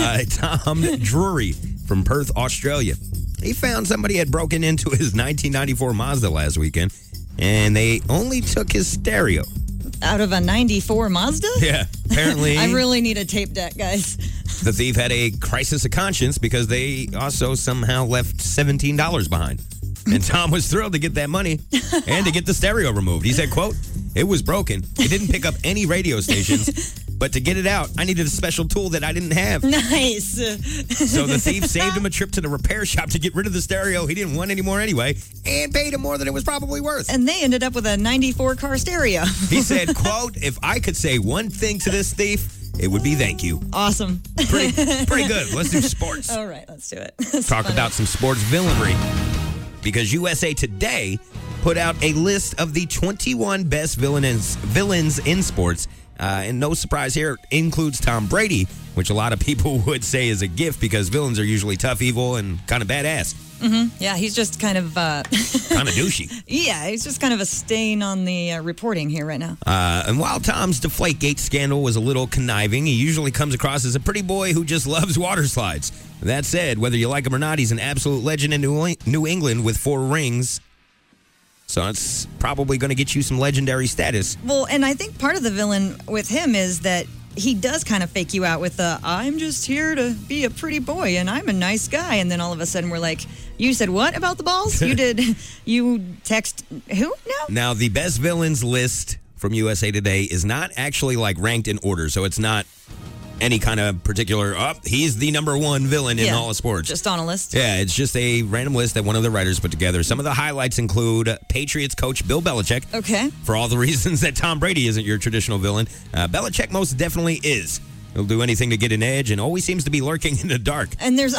Tom Drury from Perth, Australia. He found somebody had broken into his 1994 Mazda last weekend, and they only took his stereo. Out of a 94 Mazda? Yeah, apparently. I really need a tape deck, guys. The thief had a crisis of conscience because they also somehow left $17 behind. And Tom was thrilled to get that money and to get the stereo removed. He said, quote, "It was broken. It didn't pick up any radio stations. But to get it out, I needed a special tool that I didn't have." Nice. So the thief saved him a trip to the repair shop to get rid of the stereo he didn't want anymore anyway, and paid him more than it was probably worth. And they ended up with a 94 car stereo. He said, quote, "If I could say one thing to this thief, it would be thank you." Awesome. Pretty good. Let's do sports. All right, let's do it. Talk about some sports villainy. Because USA Today put out a list of the 21 best villains in sports. And no surprise here, includes Tom Brady, which a lot of people would say is a gift because villains are usually tough, evil, and kind of badass. Mm-hmm. Yeah, he's just kind of... kind of douchey. Yeah, he's just kind of a stain on the reporting here right now. And while Tom's Deflategate scandal was a little conniving, he usually comes across as a pretty boy who just loves water slides. That said, whether you like him or not, he's an absolute legend in New England with 4 rings. So it's probably going to get you some legendary status. Well, and I think part of the villain with him is that he does kind of fake you out with I'm just here to be a pretty boy and I'm a nice guy. And then all of a sudden we're like, you said what about the balls? You text who now? Now, the best villains list from USA Today is not actually like ranked in order. So it's not any kind of particular, he's the number one villain in all of sports. Just on a list? Yeah, it's just a random list that one of the writers put together. Some of the highlights include Patriots coach Bill Belichick. Okay. For all the reasons that Tom Brady isn't your traditional villain, Belichick most definitely is. He'll do anything to get an edge and always seems to be lurking in the dark. And there's...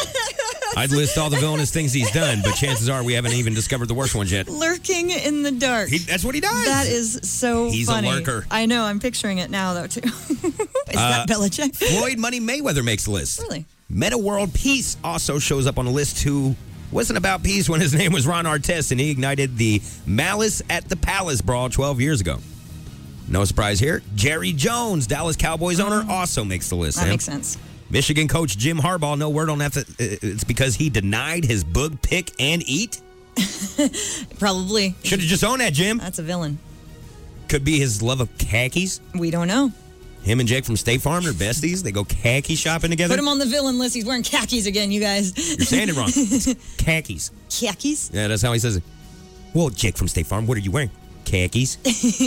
I'd list all the villainous things he's done, but chances are we haven't even discovered the worst ones yet. Lurking in the dark. That's what he does. That is so He's funny. a lurker. I know. I'm picturing it now, though, too. Is that Belichick? Floyd Money Mayweather makes the list. Really? Meta World Peace also shows up on the list, who wasn't about peace when his name was Ron Artest, and he ignited the Malice at the Palace brawl 12 years ago. No surprise here. Jerry Jones, Dallas Cowboys owner, also makes the list. That makes sense. Michigan coach Jim Harbaugh, no word on that. It's because he denied his boog pick and eat? Probably. Should have just owned that, Jim. That's a villain. Could be his love of khakis. We don't know. Him and Jake from State Farm are besties. They go khaki shopping together. Put him on the villain list. He's wearing khakis again, you guys. You're saying it wrong. It's khakis. Khakis? Yeah, that's how he says it. Well, Jake from State Farm, what are you wearing? Khakis.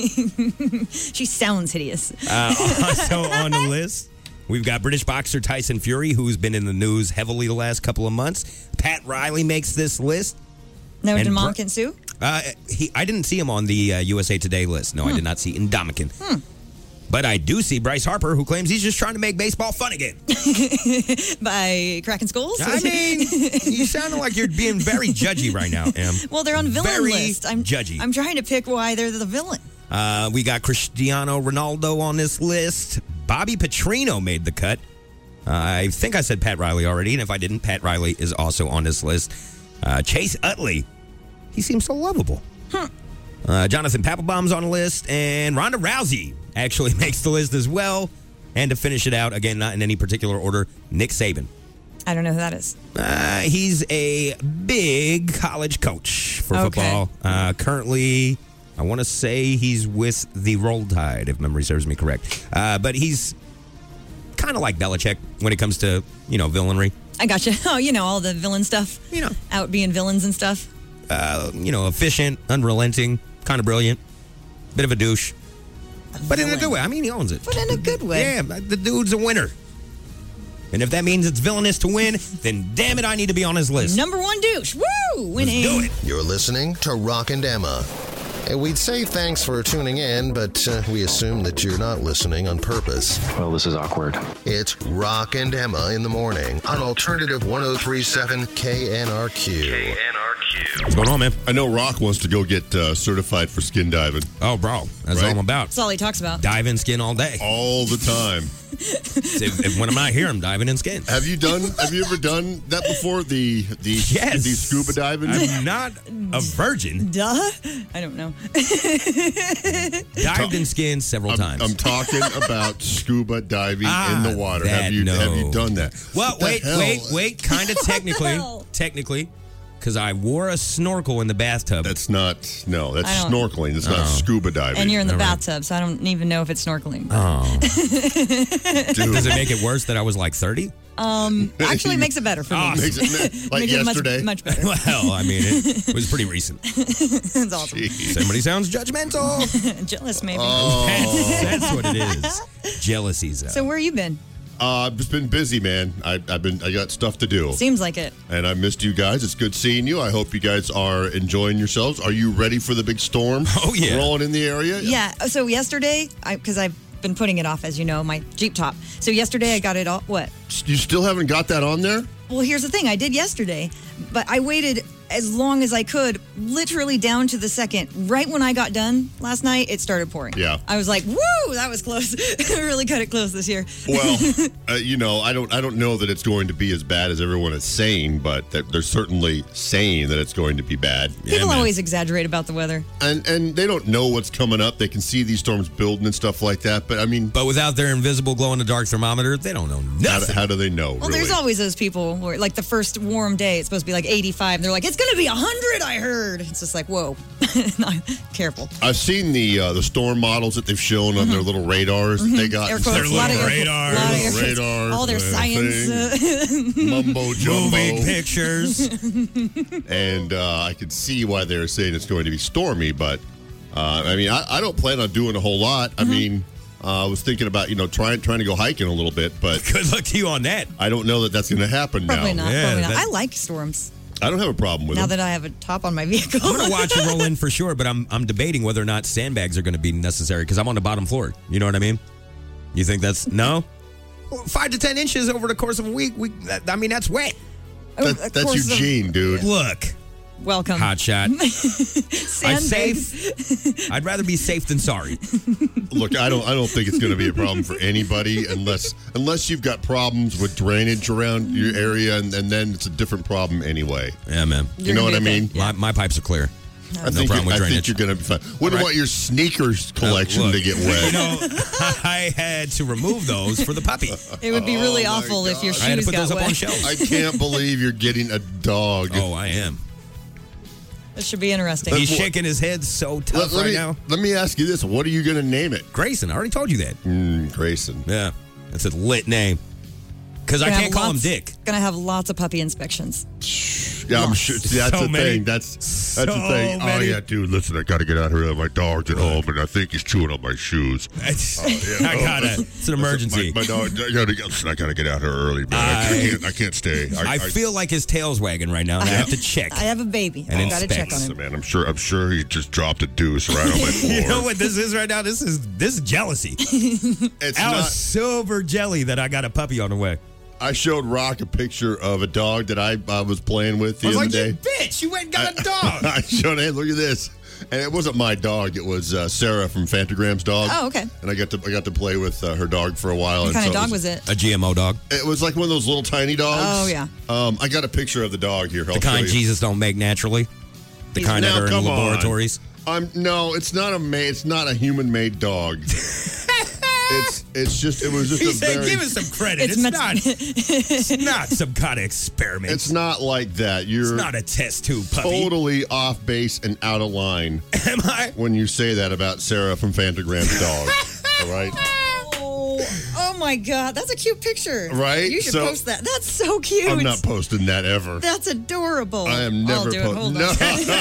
She sounds hideous. Also on the list, we've got British boxer Tyson Fury, who's been in the news heavily the last couple of months. Pat Riley makes this list. No, Ndamukong Suh? I didn't see him on the USA Today list. No, I did not see Ndamukong. But I do see Bryce Harper, who claims he's just trying to make baseball fun again. By cracking skulls? I mean, you sound like you're being very judgy right now, Em. Well, they're on villain list. I'm judgy. I'm trying to pick why they're the villain. We got Cristiano Ronaldo on this list. Bobby Petrino made the cut. I think I said Pat Riley already, and if I didn't, Pat Riley is also on this list. Chase Utley, he seems so lovable. Jonathan Papelbon's on the list, and Ronda Rousey actually makes the list as well. And to finish it out, again, not in any particular order, Nick Saban. I don't know who that is. He's a big college coach for football. Currently, I want to say he's with the Roll Tide, if memory serves me correct. But he's kind of like Belichick when it comes to, villainry. I gotcha. Oh, all the villain stuff. Out being villains and stuff. Efficient, unrelenting, kind of brilliant. Bit of a douche. But in a good way. I mean, he owns it. But in a good way. Yeah, the dude's a winner. And if that means it's villainous to win, then damn it, I need to be on his list. Number one douche. Woo! Winning. Let's do it. You're listening to Rock and Emma. And we'd say thanks for tuning in, but we assume that you're not listening on purpose. Well, this is awkward. It's Rock and Emma in the morning on Alternative 103.7 KNRQ. What's going on, man? I know Rock wants to go get certified for skin diving. Oh, bro. That's all I'm about. That's all he talks about. Dive in skin all day. All the time. When I'm not here, I'm diving in skin. Have you ever done that before? The scuba diving? I'm not a virgin. Duh. I don't know. Dived in skin several times. I'm talking about scuba diving in the water. Have you done that? Well, wait. Kind of technically. Because I wore a snorkel in the bathtub. That's snorkeling. It's not scuba diving. And you're in the bathtub, so I don't even know if it's snorkeling. Oh. Does it make it worse that I was like 30? Actually, it makes it better for me. Makes it like yesterday? Much better. Well, I mean, it was pretty recent. That's awesome. Somebody sounds judgmental. Jealous, maybe. Oh. That's what it is. Jealousy's. So where you been? I've just been busy, man. I got stuff to do. Seems like it. And I missed you guys. It's good seeing you. I hope you guys are enjoying yourselves. Are you ready for the big storm? Oh, yeah. Rolling in the area? Yeah. So yesterday, because I've been putting it off, as you know, my Jeep top. So yesterday I got it all. What? You still haven't got that on there? Well, here's the thing. I did yesterday, but I waited as long as I could, literally down to the second. Right when I got done last night, it started pouring. Yeah. I was like, woo, that was close. I really cut it close this year. Well, I don't know that it's going to be as bad as everyone is saying, but they're certainly saying that it's going to be bad. People always exaggerate about the weather. And they don't know what's coming up. They can see these storms building and stuff like that, but I mean... But without their invisible glow-in-the-dark thermometer, they don't know nothing. How do they know, Well, there's always those people where, like, the first warm day, it's supposed to be like 85, and they're like, it's going to be 100, I heard. It's just like, whoa. Careful. I've seen the storm models that they've shown on their little radars. They got their little radars. All their science. Mumbo jumbo. Moving pictures. And I could see why they're saying it's going to be stormy, but I mean, I don't plan on doing a whole lot. I mean... I was thinking about, trying to go hiking a little bit, but... Good luck to you on that. I don't know that that's going to happen Probably now. Probably not. I like storms. I don't have a problem with now them. that I have a top on my vehicle. I'm going to watch it roll in for sure, but I'm debating whether or not sandbags are going to be necessary because I'm on the bottom floor. You know what I mean? You think that's... No? 5 to 10 inches over the course of a week. That's wet. That's Eugene, dude. Look. Welcome. Hot shot. I'm safe. I'd rather be safe than sorry. Look, I don't think it's going to be a problem for anybody unless you've got problems with drainage around your area, and then it's a different problem anyway. Yeah, man. You know what I mean? Yeah. My pipes are clear. No problem with drainage. I think you're going to be fine. Wouldn't want your sneakers collection to get wet. I had to remove those for the puppy. It would be really awful if your shoes got wet. I had to put those up on shelves. I can't believe you're getting a dog. Oh, I am. This should be interesting. He's shaking his head so tough right now. Let me ask you this. What are you going to name it? Grayson. I already told you that. Grayson. Yeah. That's a lit name. Because I can't call him Dick. Going to have lots of puppy inspections. Yeah, I'm sure. That's the thing. That's the thing. Many. Oh, yeah, dude, listen, I got to get out here. My dog's at home, and I think he's chewing on my shoes. It's an emergency. My dog, I got to get out here early, man. I can't stay. I feel like his tail's wagging right now, and I have to check. I have a baby. I got to check on him. Man, I'm sure he just dropped a deuce right on my floor. You know what this is right now? This is jealousy. It's I was super jelly that I got a puppy on the way. I showed Rock a picture of a dog that I was playing with the other day. You bitch, you went and got a dog. I showed him, hey, look at this. And it wasn't my dog. It was Sarah from Fantagram's dog. Oh, okay. And I got to play with her dog for a while. What kind of dog was it? A GMO dog. It was like one of those little tiny dogs. Oh, yeah. I got a picture of the dog here. The kind Jesus don't make naturally. The kind that are in laboratories. No, it's not a human-made dog. It was just He said, very... give us some credit. It's not some kind of experiment. It's not like that. It's not a test tube puppy. Totally off base and out of line. Am I? When you say that about Sarah from Fantagram's dog. All right? Oh my God, that's a cute picture. Right? You should post that. That's so cute. I'm not posting that ever. That's adorable. I am never posting. Hold on. No.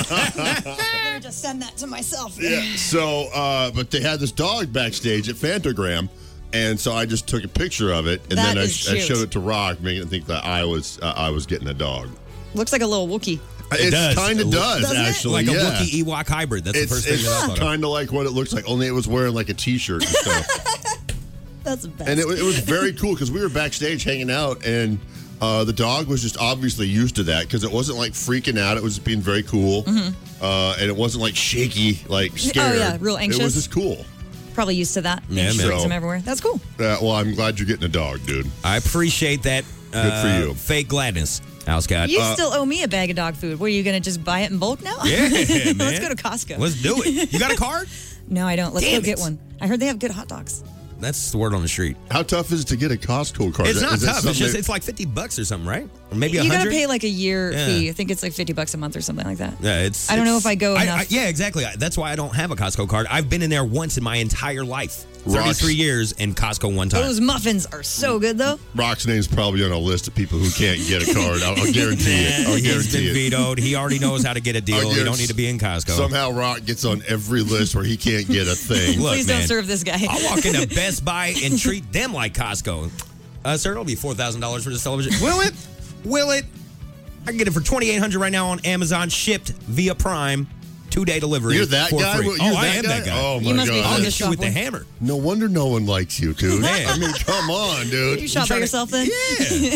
Let me just send that to myself. Yeah. So, but they had this dog backstage at Fantagram, and so I just took a picture of it, and then I showed it to Rock, making it think that I was getting a dog. Looks like a little Wookiee. It kind of does, actually. Like a Wookiee Ewok hybrid. That's the first thing that I thought of. It's kind of like what it looks like, only it was wearing like a T-shirt and stuff. That's the best. And it was very cool because we were backstage hanging out, and the dog was just obviously used to that because it wasn't like freaking out. It was just being very cool. Mm-hmm. And it wasn't like shaky, like scared. Oh, yeah, real anxious. It was just cool. Probably used to that. Yeah, man. Brings him everywhere. That's cool. Well, I'm glad you're getting a dog, dude. I appreciate that. Good for you. Fake gladness. House Scott. You still owe me a bag of dog food. What, are you going to just buy it in bulk now? Yeah, man. Let's go to Costco. Let's do it. You got a card? No, I don't. Let's go get one. I heard they have good hot dogs. That's the word on the street. How tough is it to get a Costco card? It's not tough. It's like $50 or something, right? Or maybe $100. You got to pay like a year fee. I think it's like $50 a month or something like that. Yeah, I don't know if I go enough. Yeah, exactly. That's why I don't have a Costco card. I've been in there once in my entire life. 33 years in Costco one time. Those muffins are so good, though. Rock's name's probably on a list of people who can't get a card. I'll guarantee it. He's been vetoed. He already knows how to get a deal. He don't need to be in Costco. Somehow Rock gets on every list where he can't get a thing. Look, Please don't serve this guy. I'll walk into Best Buy and treat them like Costco. Sir, it'll be $4,000 for this television. Will it? Will it? I can get it for $2,800 right now on Amazon, shipped via Prime. 2-day delivery. You're that guy? I am that guy. Oh, my you must God. Be I'll hit you with the hammer. No wonder no one likes you, dude. I mean, come on, dude. You shop by yourself then? Yeah.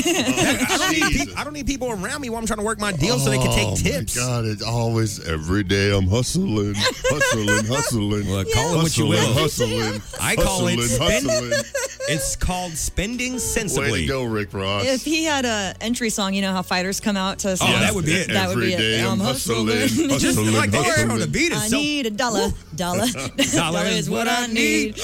I don't need people around me while I'm trying to work my deal so they can take tips. Oh, my God. It's always, every day I'm hustling. Well, call it what you will. Hustling. I call it hustling. It's called spending sensibly. Way to go, Rick Ross. If he had a entry song, you know how fighters come out to sing? that would be it. That would be Every day it. I'm hustling. Just like the intro, the beat is I need a dollar. Dollar is what I need.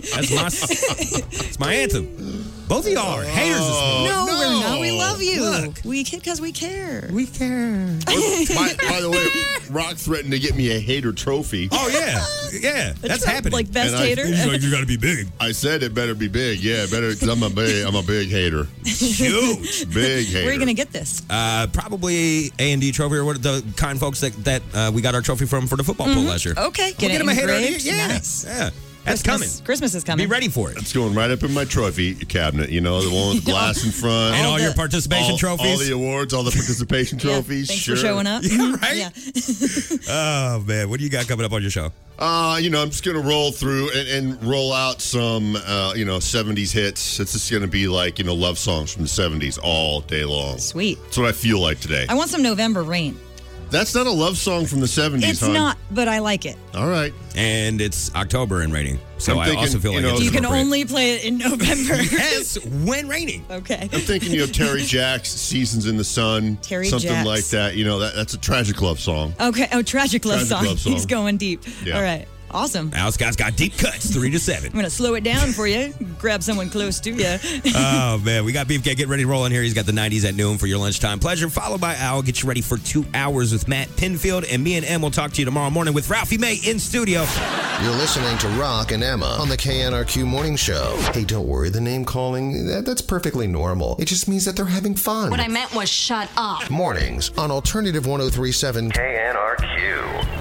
That's my anthem. Both of y'all are haters this morning. No, we're not. We love you. Look. We because we care. We care. By the way, Rock threatened to get me a hater trophy. Oh, yeah. Yeah, that's happening. Like best hater? He's like, you got to be big. I said it better be big. Yeah, better, because I'm a big hater. Huge. Big hater. Where are you going to get this? Probably A&D trophy, or the kind folks that we got our trophy from for the football pool last year. Okay. We'll get him a hater. Yeah. Nice. Yeah. That's coming. Christmas is coming. Be ready for it. It's going right up in my trophy cabinet. You know, the one with the glass in front. And all your participation trophies. All the awards, all the participation trophies. Thanks for showing up. Yeah, right? Yeah. Oh, man. What do you got coming up on your show? I'm just going to roll through and roll out some, 70s hits. It's just going to be like, love songs from the 70s all day long. Sweet. That's what I feel like today. I want some November Rain. That's not a love song from the 70s, It's not, but I like it. All right. And it's October in raining. So I also feel like it's you can appropriate. only play it in November. Yes, when raining. Okay. I'm thinking, Terry Jacks, Seasons in the Sun. Something Jacks. Like that. That's a tragic love song. Okay. Oh, tragic love song. He's going deep. Yeah. All right. Awesome. Al Scott's got deep cuts, 3 to 7. I'm going to slow it down for you. Grab someone close to you. Oh, man. We got Beefcake getting ready to roll in here. He's got the 90s at noon for your lunchtime pleasure, followed by Al. Get you ready for 2 hours with Matt Pinfield. And me and Em will talk to you tomorrow morning with Ralphie May in studio. You're listening to Rock and Emma on the KNRQ Morning Show. Hey, don't worry. The name calling, that's perfectly normal. It just means that they're having fun. What I meant was shut up. Mornings on Alternative 103.7 KNRQ.